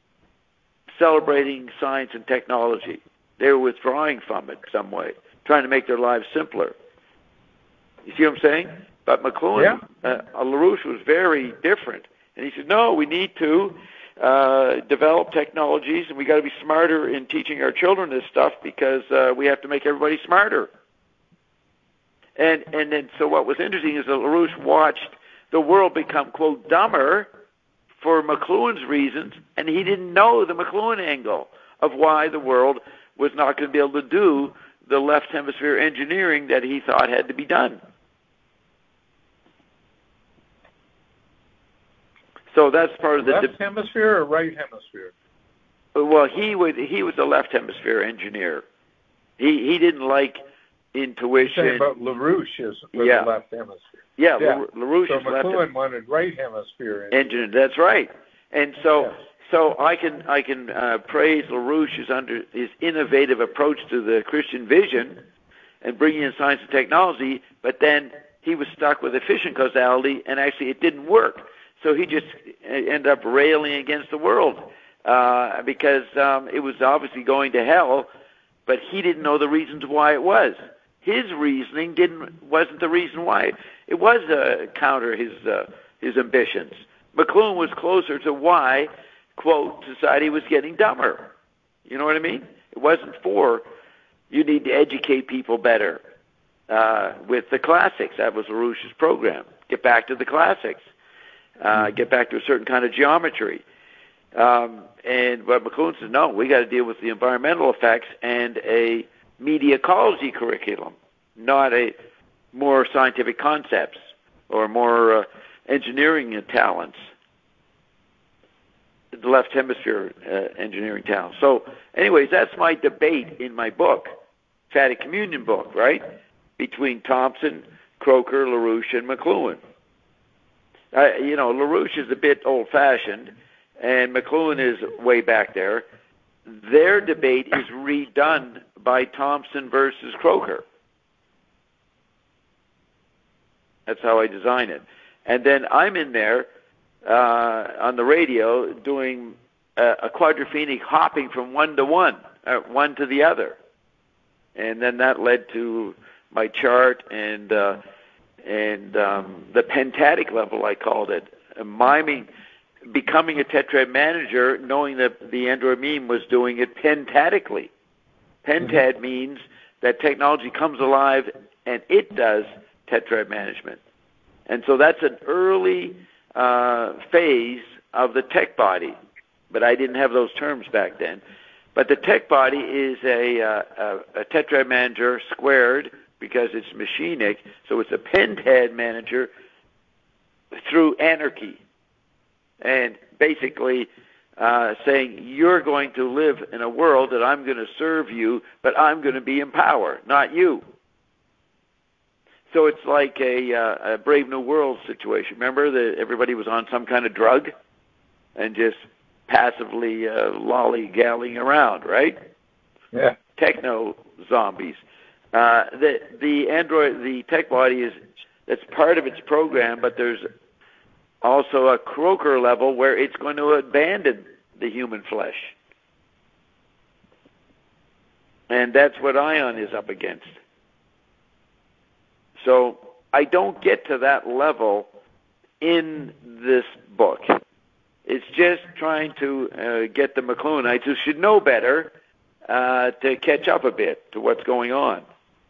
celebrating science and technology. They were withdrawing from it some way, trying to make their lives simpler. You see what I'm saying? But McLuhan, yeah. uh, LaRouche was very different. And he said, no, we need to uh, develop technologies, and we got to be smarter in teaching our children this stuff, because uh, we have to make everybody smarter. And and then so what was interesting is that LaRouche watched the world become, quote, dumber for McLuhan's reasons, and he didn't know the McLuhan angle of why the world was not going to be able to do the left hemisphere engineering that he thought had to be done. So that's part of the left de- hemisphere or right hemisphere. Well, he was he was a left hemisphere engineer. He he didn't like intuition. You're saying about LaRouche is was yeah. the left hemisphere. Yeah, yeah. LaRouche so is McLuhan left wanted right hemisphere engineer. engineer. That's right. And so yeah. so I can I can uh, praise LaRouche's under his innovative approach to the Christian vision and bringing in science and technology, but then he was stuck with efficient causality, and actually it didn't work. So he just ended up railing against the world uh, because um, it was obviously going to hell, but he didn't know the reasons why it was. His reasoning didn't wasn't the reason why. It was uh, counter his uh, his ambitions. McLuhan was closer to why, quote, society was getting dumber. You know what I mean? It wasn't for you need to educate people better uh, with the classics. That was LaRouche's program. Get back to the classics. Uh, get back to a certain kind of geometry. Um, and but McLuhan says, no, we got to deal with the environmental effects and a media ecology curriculum, not a more scientific concepts or more uh, engineering talents, the left hemisphere uh, engineering talents. So anyways, that's my debate in my book, Fatty Communion book, right, between Thomson, Croker, LaRouche, and McLuhan. Uh, you know, LaRouche is a bit old-fashioned, and McLuhan is way back there. Their debate is redone by Thomson versus Croker. That's how I design it. And then I'm in there uh, on the radio doing a, a quadrophenic hopping from one to one, uh, one to the other. And then that led to my chart and... Uh, and um, the pentatic level, I called it, uh, miming becoming a tetrad manager, knowing that the Android meme was doing it pentadically. Pentad mm-hmm. means that technology comes alive and it does tetrad management. And so that's an early uh, phase of the tech body, but I didn't have those terms back then. But the tech body is a, uh, a, a tetrad manager squared because it's machinic, so it's a pentad manager through anarchy. And basically uh, saying, you're going to live in a world that I'm going to serve you, but I'm going to be in power, not you. So it's like a, uh, a Brave New World situation. Remember that everybody was on some kind of drug and just passively uh, lollygalling around, right? Yeah. Techno zombies. Uh, the the Android, the tech body is that's part of its program, but there's also a Croker level where it's going to abandon the human flesh. And that's what Ion is up against. So I don't get to that level in this book. It's just trying to uh, get the McLuhanites, who should know better, uh, to catch up a bit to what's going on.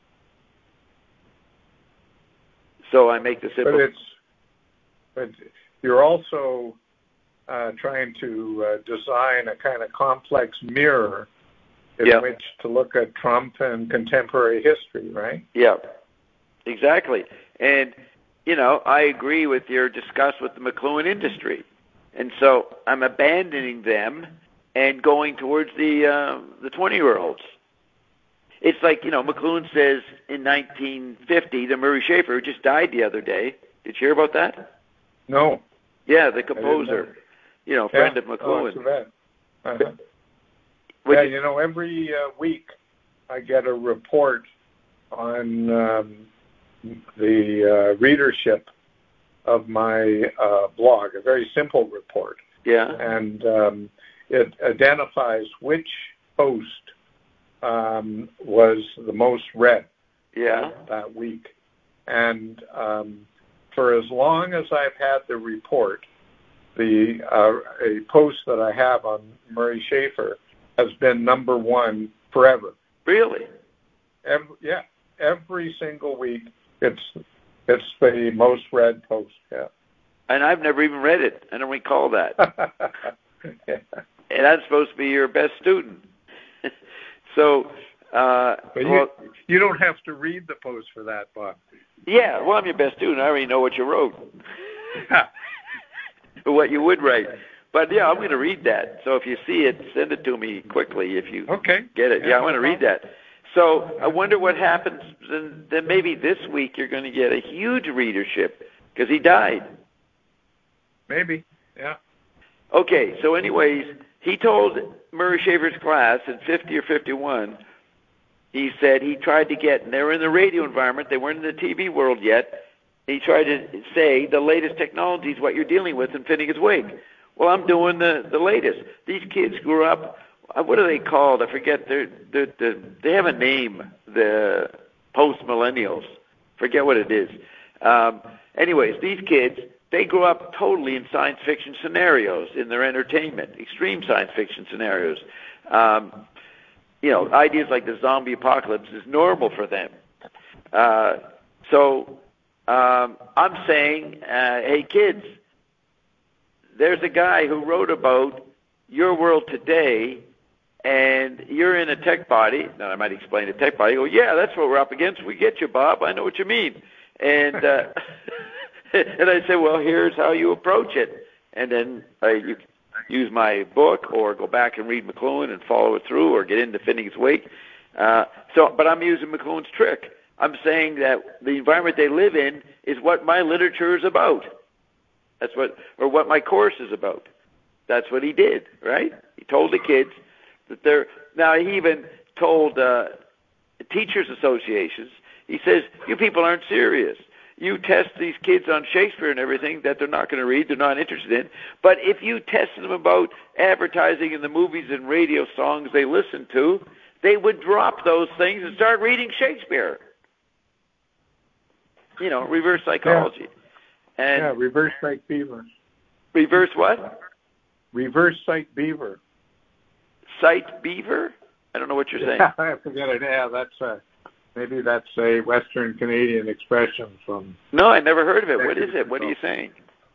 So I make the simple... But it's... But you're also uh, trying to uh, design a kind of complex mirror in yeah. which to look at Trump and contemporary history, right? Yeah, exactly. And, you know, I agree with your discuss with the McLuhan industry. And so I'm abandoning them and going towards the uh, the twenty-year-olds. It's like, you know, McLuhan says in nineteen fifty, the Murray Schafer, who just died the other day. Did you hear about that? No. Yeah, the composer, you know, friend yeah. of McLuhan. Oh, uh-huh. Yeah, you know, every uh, week I get a report on um, the uh, readership of my uh, blog, a very simple report. Yeah. And um, it identifies which post um, was the most read yeah. that week. And um, for as long as I've had the report, the uh, a post that I have on Murray Schafer has been number one forever. Really? Every, yeah. Every single week, it's it's the most read post. Yeah. And I've never even read it. I don't recall that. yeah. And I'm supposed to be your best student. so, uh, but you, well, you don't have to read the post for that, Bob. Yeah, well, I'm your best student. I already know what you wrote. What you would write. But, yeah, I'm going to read that. So if you see it, send it to me quickly if you okay. get it. Yeah, yeah I'm going to read that. So I wonder what happens. Then, then maybe this week you're going to get a huge readership because he died. Maybe, yeah. Okay, so anyways, he told Murray Schafer's class in fifty or fifty-one, he said he tried to get, and they were in the radio environment, they weren't in the T V world yet, he tried to say the latest technology is what you're dealing with in Finnegan's Wake. Well, I'm doing the, the latest. These kids grew up, what are they called? I forget. They're, they're, they're, they have a name, the post-millennials. Forget what it is. Um, anyways, these kids, they grew up totally in science fiction scenarios in their entertainment, extreme science fiction scenarios. Um, you know, ideas like the zombie apocalypse is normal for them. Uh, so um, I'm saying, uh, hey, kids, there's a guy who wrote about your world today, and you're in a tech body. Now, I might explain a tech body. Oh, yeah, that's what we're up against. We get you, Bob. I know what you mean. And uh, and I say, well, here's how you approach it. And then uh, you use my book or go back and read McLuhan and follow it through or get into Finnegan's Wake. Uh, so, but I'm using McLuhan's trick. I'm saying that the environment they live in is what my literature is about. That's what, or what my course is about. That's what he did, right? He told the kids that they're, now he even told uh, teachers associations, he says, you people aren't serious. You test these kids on Shakespeare and everything that they're not going to read, they're not interested in. But if you test them about advertising in the movies and radio songs they listen to, they would drop those things and start reading Shakespeare. You know, reverse psychology. Yeah, And, yeah reverse psych fever. Reverse what? Reverse sight beaver. Sight beaver? I don't know what you're saying. Yeah, I forget it. Yeah, that's a, maybe that's a Western Canadian expression from... No, I never heard of it. What is it? What are you saying?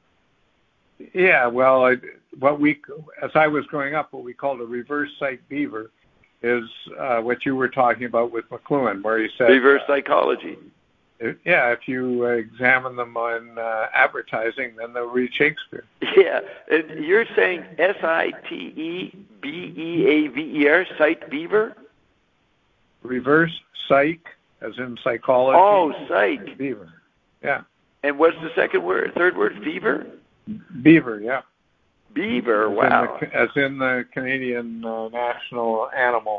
Yeah, well, I, what we, as I was growing up, what we called a reverse sight beaver is uh, what you were talking about with McLuhan, where he said... Reverse psychology. Uh, yeah, if you uh, examine them on uh, advertising, then they'll read Shakespeare. Yeah, and you're saying S I T E B E A V E R, sight beaver? Reverse psych, as in psychology. Oh, psych. Beaver, yeah. And what's the second word, third word, fever? Beaver, yeah. Beaver, as wow. In the, as in the Canadian uh, national animal.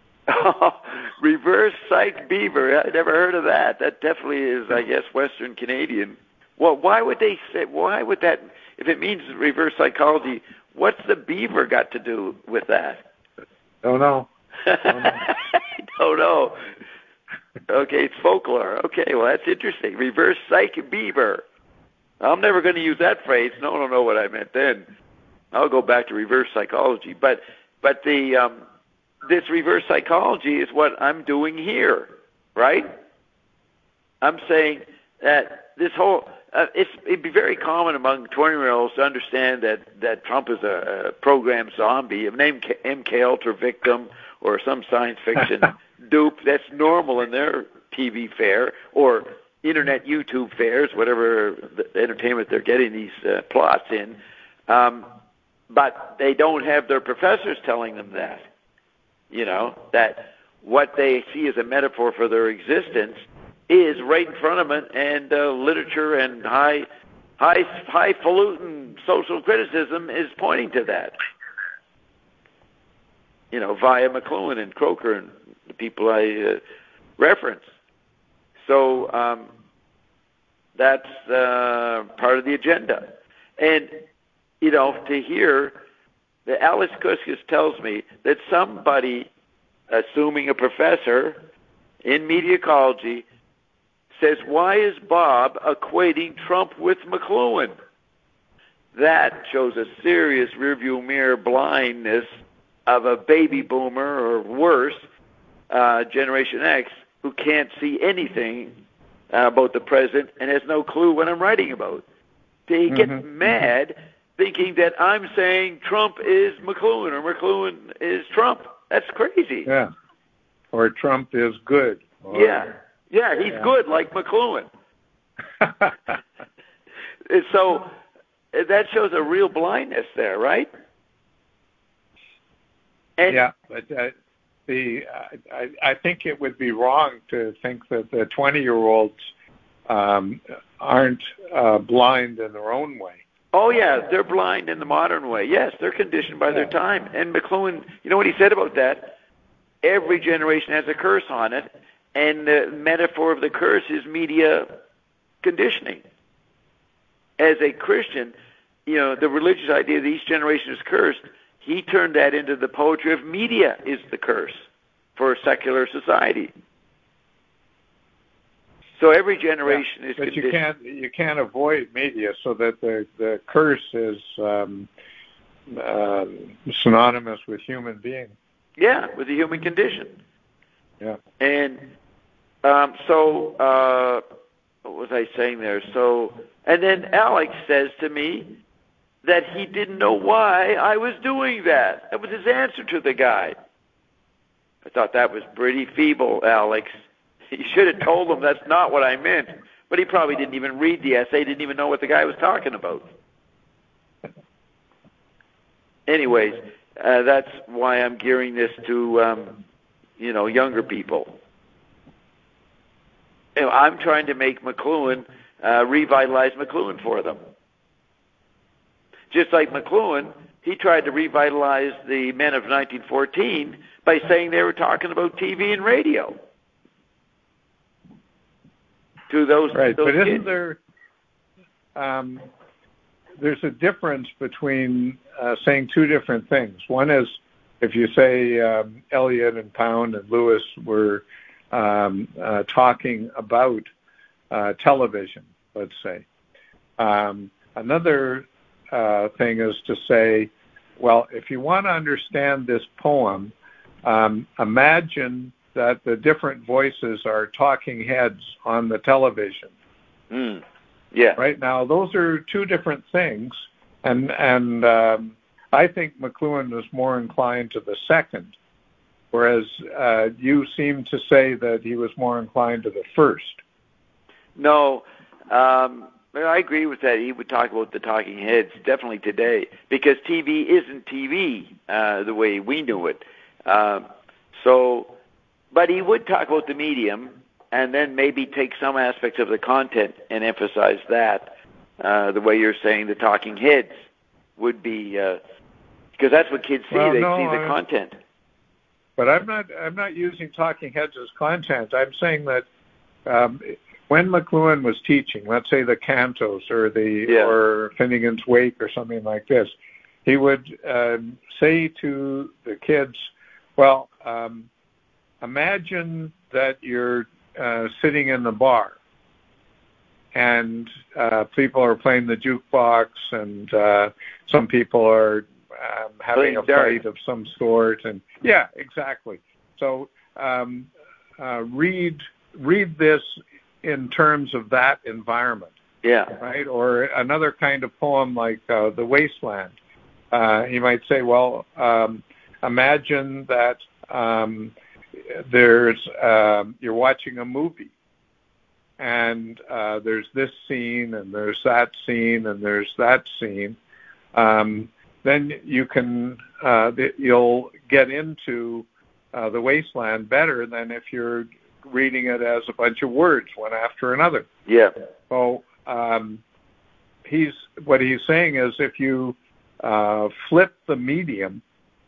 Reverse psych beaver. I never heard of that. That definitely is, I guess, Western Canadian. Well, why would they say, why would that, if it means reverse psychology, what's the beaver got to do with that? Don't know. Don't know. I don't know. Okay, it's folklore. Okay, well, that's interesting. Reverse psych beaver. I'm never going to use that phrase. No one will know what I meant then. I'll go back to reverse psychology. But, but the, um, this reverse psychology is what I'm doing here, right? I'm saying that this whole, uh, it's, it'd be very common among twenty-year-olds to understand that, that Trump is a, a programmed zombie, an M K, M K Ultra victim, or some science fiction dupe. That's normal in their T V fare, or internet YouTube fares, whatever the entertainment they're getting these uh, plots in. Um, but they don't have their professors telling them that. You know, that what they see as a metaphor for their existence is right in front of them, and uh, literature and high, high, highfalutin social criticism is pointing to that. You know, via McLuhan and Croker and the people I uh, reference. So um, that's uh, part of the agenda. And, you know, to hear that Alex Kuskus tells me that somebody, assuming a professor in media ecology, says, why is Bob equating Trump with McLuhan? That shows a serious rearview mirror blindness of a baby boomer or worse, uh, Generation X, who can't see anything uh, about the president and has no clue what I'm writing about. They get mm-hmm. mad thinking that I'm saying Trump is McLuhan or McLuhan is Trump. That's crazy. Yeah. Or Trump is good. Or, yeah. Yeah, he's yeah. good like McLuhan. So that shows a real blindness there, right? And yeah, but uh, the uh, I, I think it would be wrong to think that the twenty-year-olds um, aren't uh, blind in their own way. Oh, yeah, they're blind in the modern way. Yes, they're conditioned by yeah. their time. And McLuhan, you know what he said about that? Every generation has a curse on it, and the metaphor of the curse is media conditioning. As a Christian, you know, the religious idea that each generation is cursed, he turned that into the poetry of media is the curse for a secular society. So every generation yeah, is but conditioned. you can't you can't avoid media, so that the the curse is um, uh, synonymous with human being. Yeah, with the human condition. Yeah. And um, so uh, what was I saying there? So and then Alex says to me that he didn't know why I was doing that. That was his answer to the guy. I thought that was pretty feeble, Alex. You should have told him that's not what I meant. But he probably didn't even read the essay, didn't even know what the guy was talking about. Anyways, uh, that's why I'm gearing this to, um, you know, younger people. You know, I'm trying to make McLuhan, uh, revitalize McLuhan for them. Just like McLuhan, he tried to revitalize the men of nineteen fourteen by saying they were talking about T V and radio. To those, right, those but isn't kids. there um, there's a difference between uh, saying two different things. One is if you say um, Elliott and Pound and Lewis were um, uh, talking about uh, television, let's say. Um, another uh, thing is to say, well, if you want to understand this poem, um, imagine that the different voices are talking heads on the television. Mm. Yeah. Right now, those are two different things, and and um, I think McLuhan was more inclined to the second, whereas uh, you seem to say that he was more inclined to the first. No, um, I agree with that. He would talk about the talking heads definitely today, because T V isn't T V uh, the way we knew it. Uh, so, but he would talk about the medium, and then maybe take some aspects of the content and emphasize that, uh, the way you're saying the talking heads would be, because uh, that's what kids see. Well, they no, see the I, content. But I'm not. I'm not using talking heads as content. I'm saying that um, when McLuhan was teaching, let's say the cantos or the yeah. or Finnegan's Wake or something like this, he would um, say to the kids, "Well, um, imagine that you're uh, sitting in the bar, and uh, people are playing the jukebox, and uh, some people are um, having playing a dark. fight of some sort, and yeah, exactly. So um, uh, read read this in terms of that environment, yeah, right? Or another kind of poem like uh, The Wasteland. Uh, he might say, well, um, imagine that um, there's uh, you're watching a movie, and uh, there's this scene, and there's that scene, and there's that scene. Um, then you can uh, you'll get into uh, The Wasteland better than if you're reading it as a bunch of words, one after another. Yeah. So um, he's what he's saying is, if you uh, flip the medium,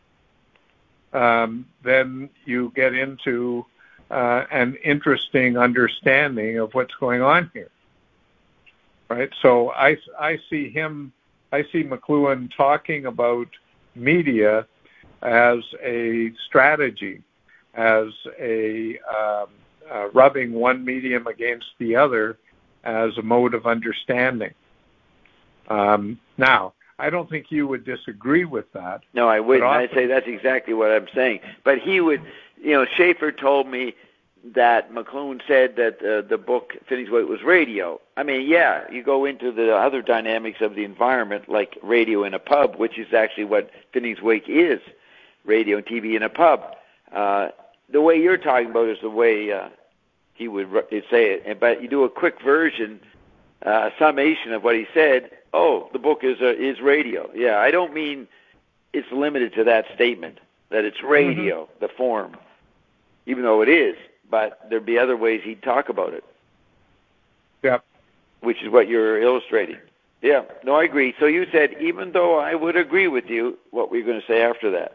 um, then you get into uh, an interesting understanding of what's going on here. Right. So I I see him. I see McLuhan talking about media as a strategy, as a um, uh, rubbing one medium against the other as a mode of understanding. Um, now, I don't think you would disagree with that. No, I wouldn't. Often, I'd say that's exactly what I'm saying. But he would, you know, Schaefer told me that McLuhan said that uh, the book Finnegan's Wake was radio. I mean, yeah, you go into the other dynamics of the environment, like radio in a pub, which is actually what Finnegan's Wake is, radio and T V in a pub. Uh, the way you're talking about is the way uh, he would say it. But you do a quick version, uh, summation of what he said. Oh, the book is uh, is radio. Yeah, I don't mean it's limited to that statement, that it's radio, mm-hmm. the form, even though it is. But there'd be other ways he'd talk about it. Yep. Which is what you're illustrating. Yeah, no, I agree. So you said, even though I would agree with you, what were you going to say after that?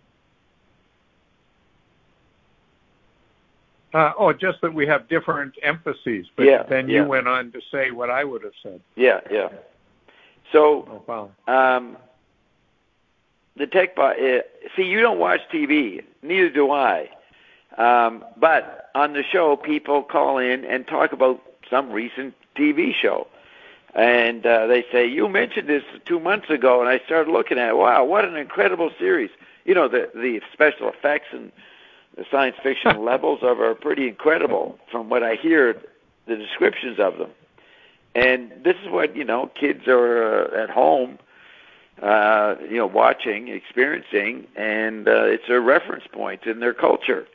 Uh, oh, just that we have different emphases. But yeah, then yeah. you went on to say what I would have said. Yeah, yeah. So, oh, wow. um, the tech bot, uh, see, you don't watch T V. Neither do I. Um, but on the show, people call in and talk about some recent T V show. And uh, they say, you mentioned this two months ago, and I started looking at it. Wow, what an incredible series. You know, the, the special effects and the science fiction levels of are pretty incredible from what I hear, the descriptions of them. And this is what, you know, kids are uh, at home, uh, you know, watching, experiencing, and uh, it's a reference point in their culture.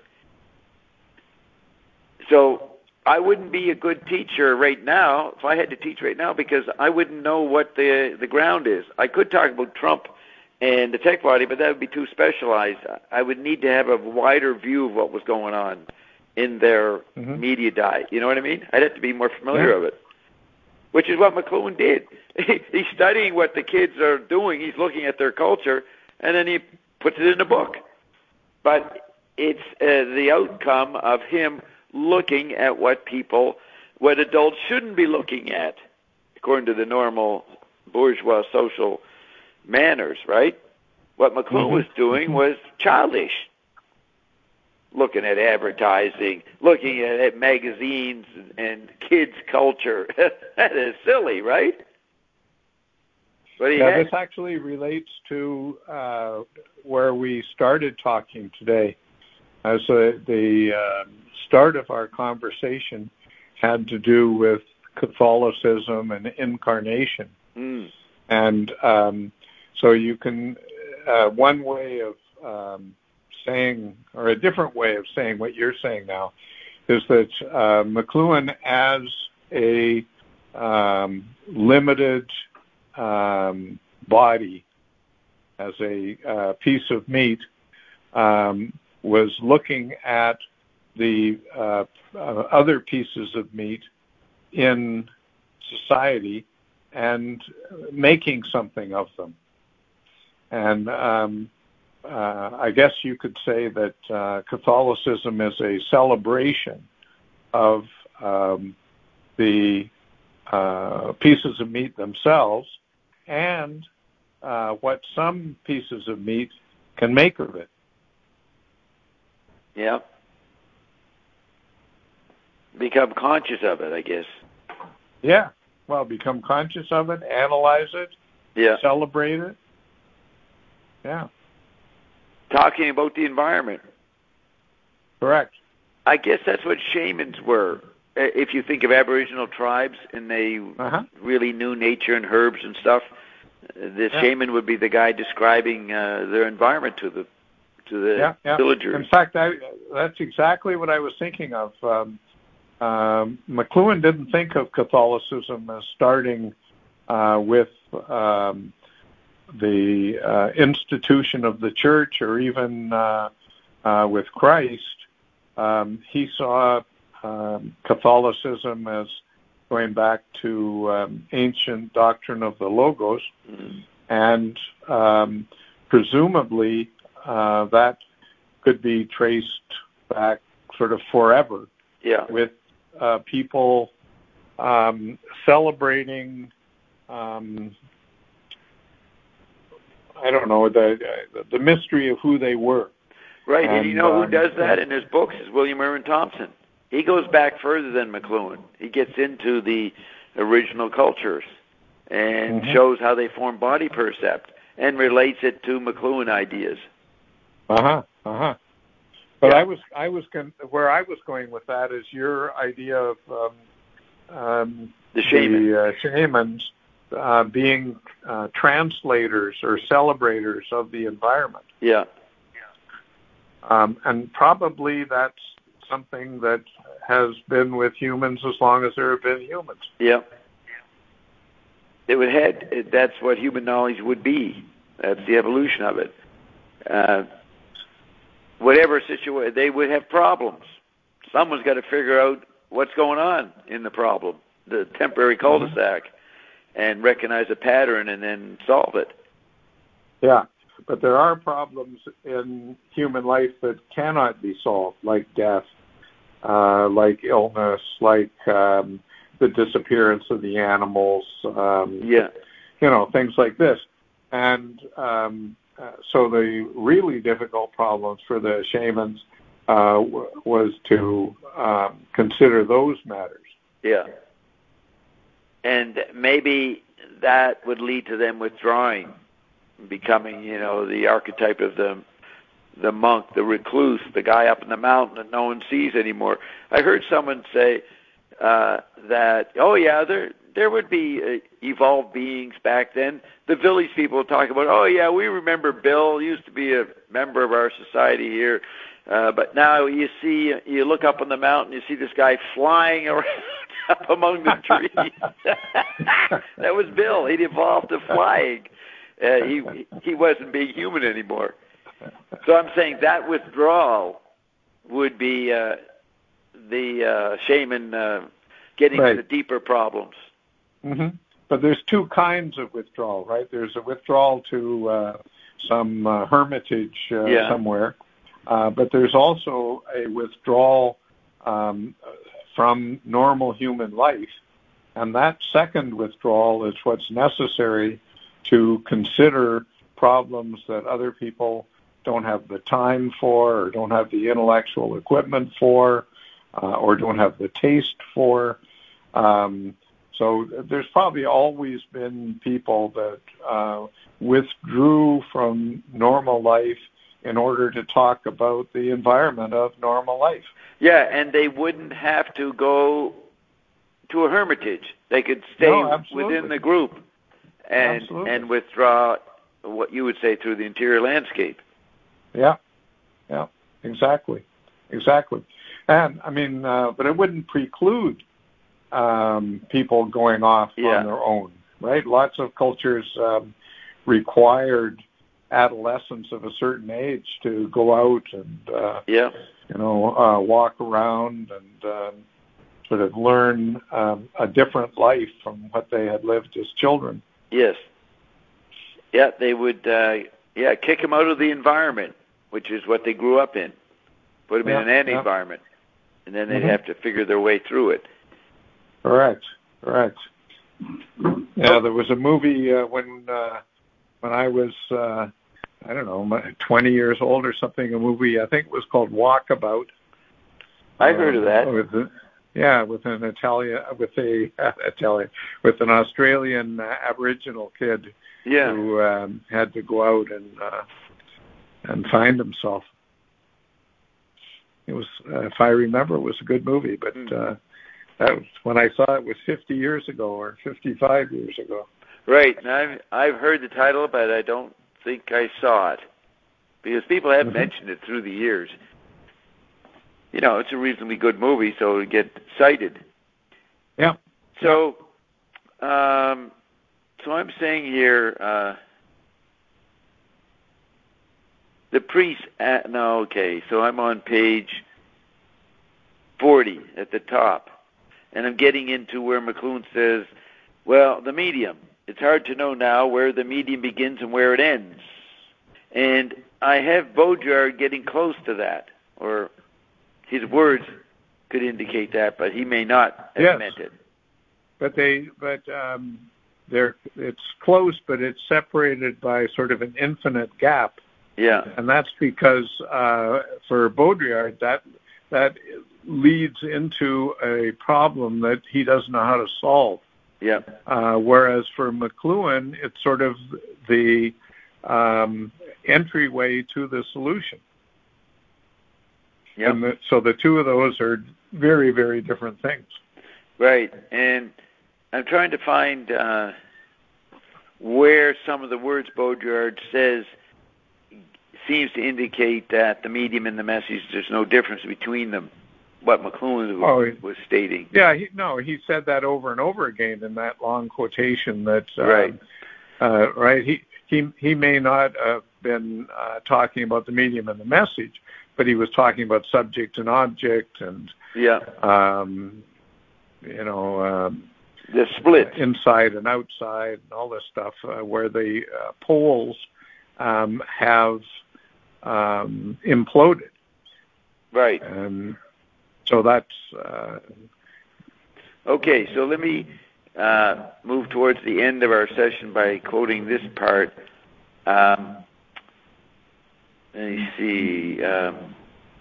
So I wouldn't be a good teacher right now if I had to teach right now, because I wouldn't know what the the ground is. I could talk about Trump and the tech body, but that would be too specialized. I would need to have a wider view of what was going on in their mm-hmm. media diet. You know what I mean? I'd have to be more familiar yeah. with it, which is what McLuhan did. He's studying what the kids are doing. He's looking at their culture, and then he puts it in a book. But it's uh, the outcome of him looking at what people, what adults shouldn't be looking at, according to the normal bourgeois social manners, right? What McLuhan mm-hmm. was doing was childish. Looking at advertising, looking at, at magazines and, and kids' culture. That is silly, right? But he yeah, had, this actually relates to uh, where we started talking today. As uh, the uh, start of our conversation had to do with Catholicism and incarnation. mm. And um, so you can, uh, one way of um, saying, or a different way of saying what you're saying now, is that uh, McLuhan, as a um, limited um, body, as a uh, piece of meat, um, was looking at the uh, uh, other pieces of meat in society and making something of them. And um, uh, I guess you could say that uh, Catholicism is a celebration of um, the uh, pieces of meat themselves and uh, what some pieces of meat can make of it. Yeah. Become conscious of it, I guess. Yeah. Well, become conscious of it, analyze it, yeah. celebrate it. Yeah. Talking about the environment. Correct. I guess that's what shamans were. If you think of Aboriginal tribes and they uh-huh. really knew nature and herbs and stuff, the yeah. shaman would be the guy describing uh, their environment to the to the yeah, yeah. villagers. In fact, I, that's exactly what I was thinking of. Um, um, McLuhan didn't think of Catholicism as starting uh, with um, the uh, institution of the church or even uh, uh, with Christ. Um, he saw um, Catholicism as going back to um, ancient doctrine of the Logos, mm-hmm. and um, presumably uh, that could be traced back sort of forever, yeah. with uh, people um, celebrating, um, I don't know, the the mystery of who they were. Right, and, and you know who um, does that in his books is William Irwin Thompson. He goes back further than McLuhan. He gets into the original cultures and mm-hmm. shows how they form body percept and relates it to McLuhan ideas. Uh huh. Uh huh. But yeah. I was, I was, con- where I was going with that is your idea of um, um, the shaman, the, uh, shamans uh, being uh, translators or celebrators of the environment. Yeah. Um, and probably that's something that has been with humans as long as there have been humans. Yeah. It would head. That's what human knowledge would be. That's the evolution of it. Uh, whatever situation, they would have problems. Someone's got to figure out what's going on in the problem, the temporary cul-de-sac, mm-hmm. and recognize a pattern and then solve it. Yeah. But there are problems in human life that cannot be solved, like death, uh, like illness, like um, the disappearance of the animals, um, yeah. you know, things like this. And um, uh, so the really difficult problems for the shamans uh, w- was to um, consider those matters. Yeah. And maybe that would lead to them withdrawing, becoming, you know, the archetype of the the monk, the recluse, the guy up in the mountain that no one sees anymore. I heard someone say uh, that, oh yeah, there there would be uh, evolved beings back then. The village people talk about, oh yeah, we remember Bill. He used to be a member of our society here, uh, but now you see, you look up on the mountain, you see this guy flying around up among the trees. That was Bill. He'd evolved to flying. Uh, he he wasn't being human anymore. So I'm saying that withdrawal would be uh, the uh, shaman uh, getting right. to the deeper problems. Mm-hmm. But there's two kinds of withdrawal, right? There's a withdrawal to uh, some uh, hermitage uh, yeah. somewhere, uh, but there's also a withdrawal um, from normal human life, and that second withdrawal is what's necessary to consider problems that other people don't have the time for, or don't have the intellectual equipment for, uh, or don't have the taste for. Um, So there's probably always been people that uh, withdrew from normal life in order to talk about the environment of normal life. Yeah, and they wouldn't have to go to a hermitage. They could stay no, within the group and absolutely. and withdraw what you would say through the interior landscape. Yeah, yeah, exactly, exactly. And I mean, uh, but it wouldn't preclude um, people going off yeah. on their own, right? Lots of cultures um, required adolescents of a certain age to go out and uh, yeah. you know uh, walk around and um, sort of learn um, a different life from what they had lived as children. Yes. Yeah, they would. Uh, yeah, kick them out of the environment, which is what they grew up in. Put them yeah, in an yeah. environment, and then they'd mm-hmm. have to figure their way through it. Correct. Correct. Yeah, there was a movie uh, when uh, when I was uh, I don't know twenty years old or something. A movie I think it was called Walkabout. I heard of that. Uh, with the, yeah, with an Italian, with a uh, Italian, with an Australian uh, Aboriginal kid yeah. who um, had to go out and uh, and find himself. It was, uh, if I remember, it was a good movie, but. Uh, That was when I saw it was fifty years ago or fifty-five years ago. Right. And I've, I've heard the title, but I don't think I saw it. Because people have mm-hmm. mentioned it through the years. You know, it's a reasonably good movie, so it get cited. Yeah. So, um, so I'm saying here, uh, the priest, at, no, okay, so I'm on page forty at the top. And I'm getting into where McLuhan says, well, the medium. It's hard to know now where the medium begins and where it ends. And I have Baudrillard getting close to that, or his words could indicate that, but he may not have yes. meant it. But they, but um, they're, it's close, but it's separated by sort of an infinite gap. Yeah. And that's because uh, for Baudrillard, that that leads into a problem that he doesn't know how to solve. Yeah. Uh, whereas for McLuhan, it's sort of the um, entryway to the solution. Yeah. And the, so the two of those are very, very different things. Right. And I'm trying to find uh, where some of the words Baudrillard says seems to indicate that the medium and the message, there's no difference between them, what McLuhan was, oh, was stating. Yeah, he, no, he said that over and over again in that long quotation that, um, right. Uh, right, he, he, he may not have been uh, talking about the medium and the message, but he was talking about subject and object and, yeah. um, you know, um, the split. Inside and outside and all this stuff, uh, where the uh, poles um, have um, imploded. Right. And so that's... Uh, okay, so let me uh, move towards the end of our session by quoting this part. Um, let me see... Um,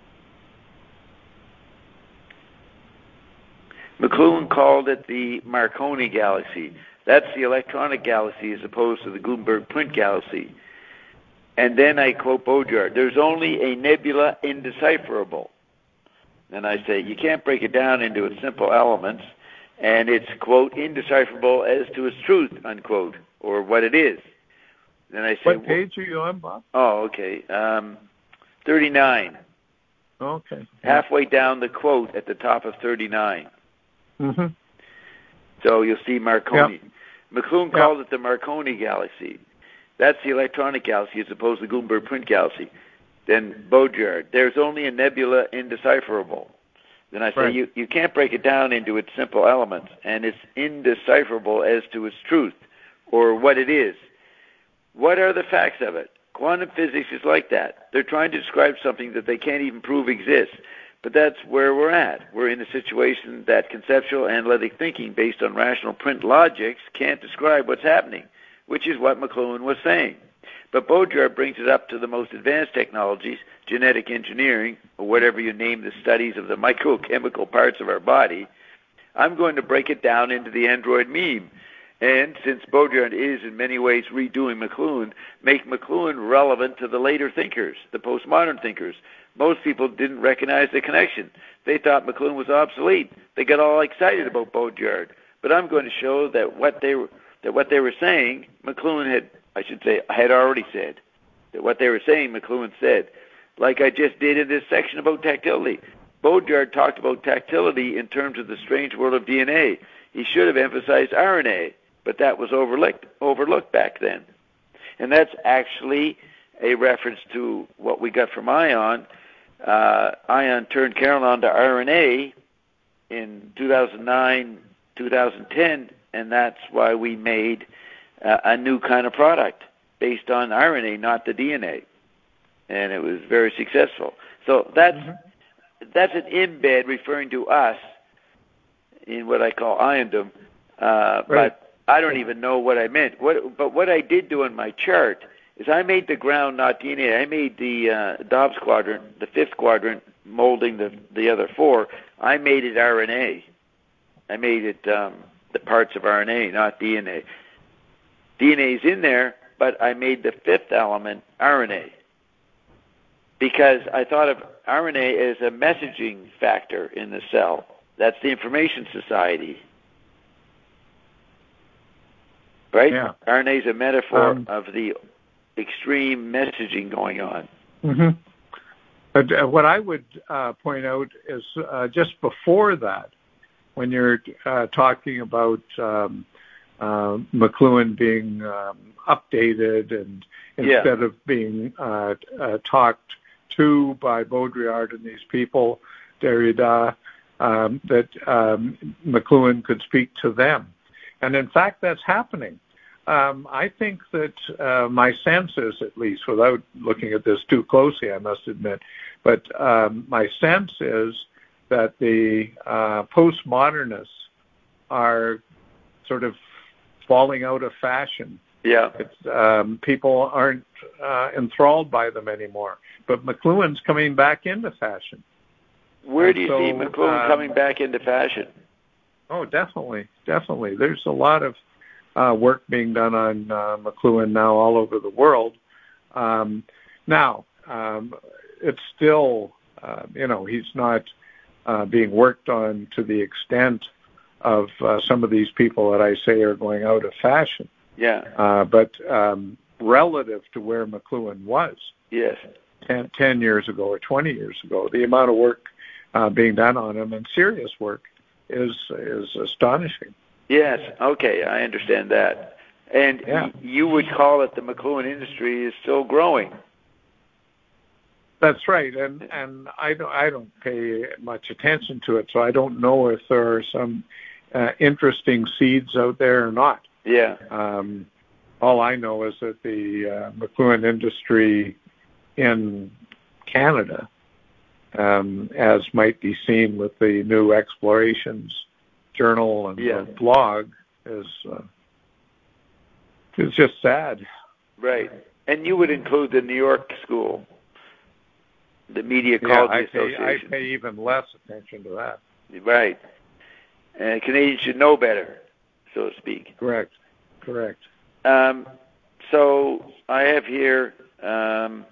McLuhan called it the Marconi galaxy. That's the electronic galaxy as opposed to the Gutenberg print galaxy. And then I quote Baudrillard, there's only a nebula indecipherable. And I say, you can't break it down into its simple elements, and it's, quote, indecipherable as to its truth, unquote, or what it is. Then I say, what page are you on, Bob? Oh, okay. Um, thirty-nine. Okay. Halfway down the quote at the top of thirty-nine. Mm-hmm. So you'll see Marconi. Yep. McLuhan yep. called it the Marconi galaxy. That's the electronic galaxy as opposed to the Gutenberg print galaxy. Then Baudrillard, there's only a nebula indecipherable. Then I say, right. you, you can't break it down into its simple elements, and it's indecipherable as to its truth, or what it is. What are the facts of it? Quantum physics is like that. They're trying to describe something that they can't even prove exists. But that's where we're at. We're in a situation that conceptual analytic thinking based on rational print logics can't describe what's happening, which is what McLuhan was saying. But Baudrillard brings it up to the most advanced technologies, genetic engineering, or whatever you name the studies of the microchemical parts of our body, I'm going to break it down into the Android meme. And since Baudrillard is in many ways redoing McLuhan, make McLuhan relevant to the later thinkers, the postmodern thinkers. Most people didn't recognize the connection. They thought McLuhan was obsolete. They got all excited about Baudrillard. But I'm going to show that what they were, that what they were saying, McLuhan had, I should say, had already said. That what they were saying, McLuhan said. Like I just did in this section about tactility. Baudrillard talked about tactility in terms of the strange world of D N A. He should have emphasized R N A, but that was overlooked, overlooked back then. And that's actually a reference to what we got from Ion. Uh, Ion turned Carillon to R N A in two thousand nine, two thousand ten, and that's why we made uh, a new kind of product based on R N A, not the D N A. And it was very successful. So that's... Mm-hmm. That's an embed referring to us in what I call iondom, uh, right. But I don't even know what I meant. What, but what I did do on my chart is I made the ground not D N A. I made the uh, Dobbs quadrant, the fifth quadrant, molding the the other four. I made it R N A. I made it um, the parts of R N A, not D N A. D N A is in there, but I made the fifth element R N A. Because I thought of R N A as a messaging factor in the cell. That's the information society. Right? Yeah. R N A is a metaphor um, of the extreme messaging going on. Mm-hmm. But uh, what I would uh, point out is uh, just before that, when you're uh, talking about um, uh, McLuhan being um, updated and instead yeah. of being uh, uh, talked to by Baudrillard and these people, Derrida, um, that um, McLuhan could speak to them. And in fact, that's happening. Um, I think that uh, my sense is, at least, without looking at this too closely, I must admit, but um, my sense is that the uh, postmodernists are sort of falling out of fashion. Yeah. It's, um, people aren't uh, enthralled by them anymore. But McLuhan's coming back into fashion. Where and do you so, see McLuhan um, coming back into fashion? Oh, definitely, definitely. There's a lot of uh, work being done on uh, McLuhan now all over the world. Um, now, um, it's still, uh, you know, he's not uh, being worked on to the extent of uh, some of these people that I say are going out of fashion. Yeah. Uh, but um, relative to where McLuhan was, yes, ten, ten years ago or twenty years ago, the amount of work uh, being done on him, and serious work, is is astonishing. Yes. Okay, I understand that. And yeah. y- you would call it the McLuhan industry is still growing. That's right, and and I don't I don't pay much attention to it, so I don't know if there are some uh, interesting seeds out there or not. Yeah. Um, all I know is that the uh, McLuhan industry in Canada, um, as might be seen with the new Explorations journal and yeah. blog, is uh, is just sad. Right, and you would include the New York School, the Media Yeah, Ecology I pay, Association. I pay even less attention to that. Right, and Canadians should know better, so to speak. Correct, correct. Um, so I have here um,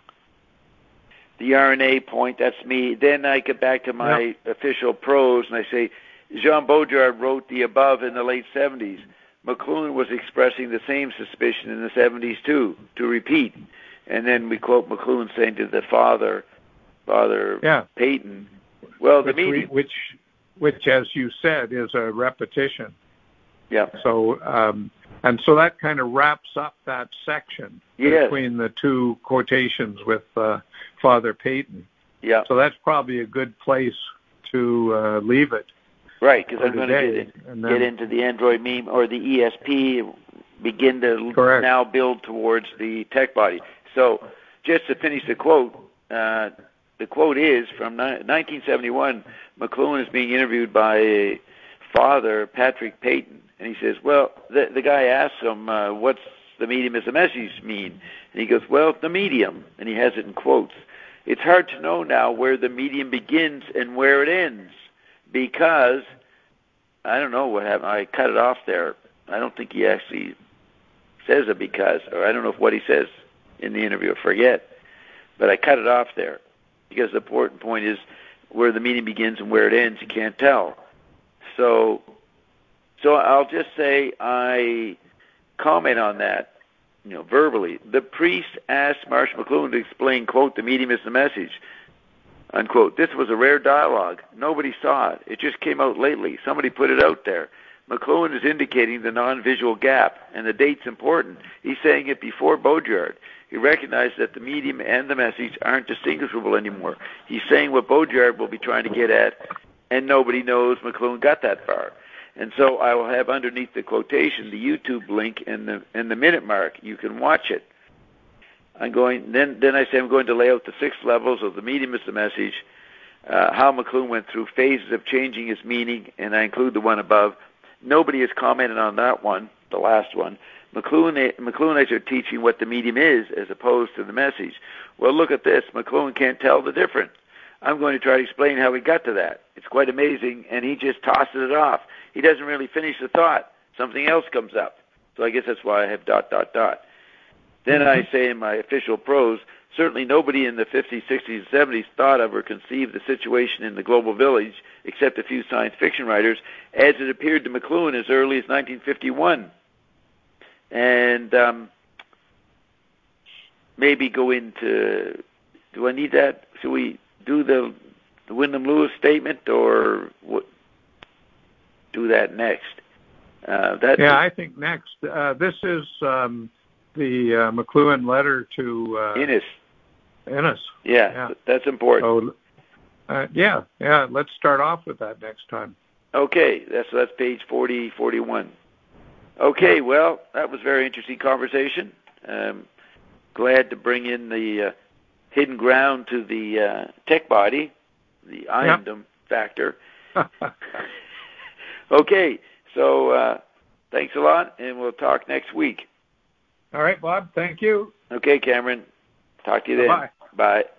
the R N A point, that's me. Then I get back to my yep. official prose, and I say, Jean Baudrillard wrote the above in the late seventies. McLuhan was expressing the same suspicion in the seventies, too, to repeat. And then we quote McLuhan saying to the father, Father yeah. Peyton, well, the which, media... which, which, as you said, is a repetition. Yeah. So, um, and so that kind of wraps up that section yes. between the two quotations with uh, Father Peyton. Yeah. So that's probably a good place to uh, leave it. Right, because I'm going to get, then, get into the Android meme or the E S P, begin to correct. now build towards the tech body. So just to finish the quote, uh, the quote is from nineteen seventy-one, McLuhan is being interviewed by Father Patrick Peyton, and he says, well, the, the guy asks him, uh, what's the medium as a message mean? And he goes, well, the medium, and he has it in quotes. It's hard to know now where the medium begins and where it ends, because I don't know what happened. I cut it off there. I don't think he actually says a because, or I don't know if what he says in the interview, I forget. But I cut it off there because the important point is where the meeting begins and where it ends. You can't tell. So, so I'll just say I comment on that, you know, verbally. The priest asked Marshall McLuhan to explain, quote, the medium is the message, unquote. This was a rare dialogue. Nobody saw it. It just came out lately. Somebody put it out there. McLuhan is indicating the non-visual gap, and the date's important. He's saying it before Baudrillard. He recognized that the medium and the message aren't distinguishable anymore. He's saying what Baudrillard will be trying to get at, and nobody knows McLuhan got that far. And so I will have underneath the quotation the YouTube link and the and the minute mark. You can watch it. I'm going. Then then I say I'm going to lay out the six levels of the medium is the message, uh, how McLuhan went through phases of changing his meaning, and I include the one above. Nobody has commented on that one, the last one. McLuhan, McLuhanites are teaching what the medium is as opposed to the message. Well, look at this. McLuhan can't tell the difference. I'm going to try to explain how he got to that. It's quite amazing, and he just tosses it off. He doesn't really finish the thought. Something else comes up. So I guess that's why I have dot, dot, dot. Then I say in my official prose, certainly nobody in the fifties, sixties, and seventies thought of or conceived the situation in the global village, except a few science fiction writers, as it appeared to McLuhan as early as nineteen fifty-one. And um, maybe go into, do I need that? Should we do the, the Wyndham Lewis statement, or what, do that next? Uh, that yeah, I think next. Uh, this is um, the uh, McLuhan letter to uh, Innes. Innes. Yeah, yeah, that's important. So, uh, yeah, yeah. Let's start off with that next time. Okay, that's that's page forty, forty-one. Okay, well, that was a very interesting conversation. Um, glad to bring in the uh, hidden ground to the uh, tech body, the iondom yep. factor. Okay, so uh, thanks a lot, and we'll talk next week. All right, Bob. Thank you. Okay, Cameron. Talk to you then. Bye. Bye.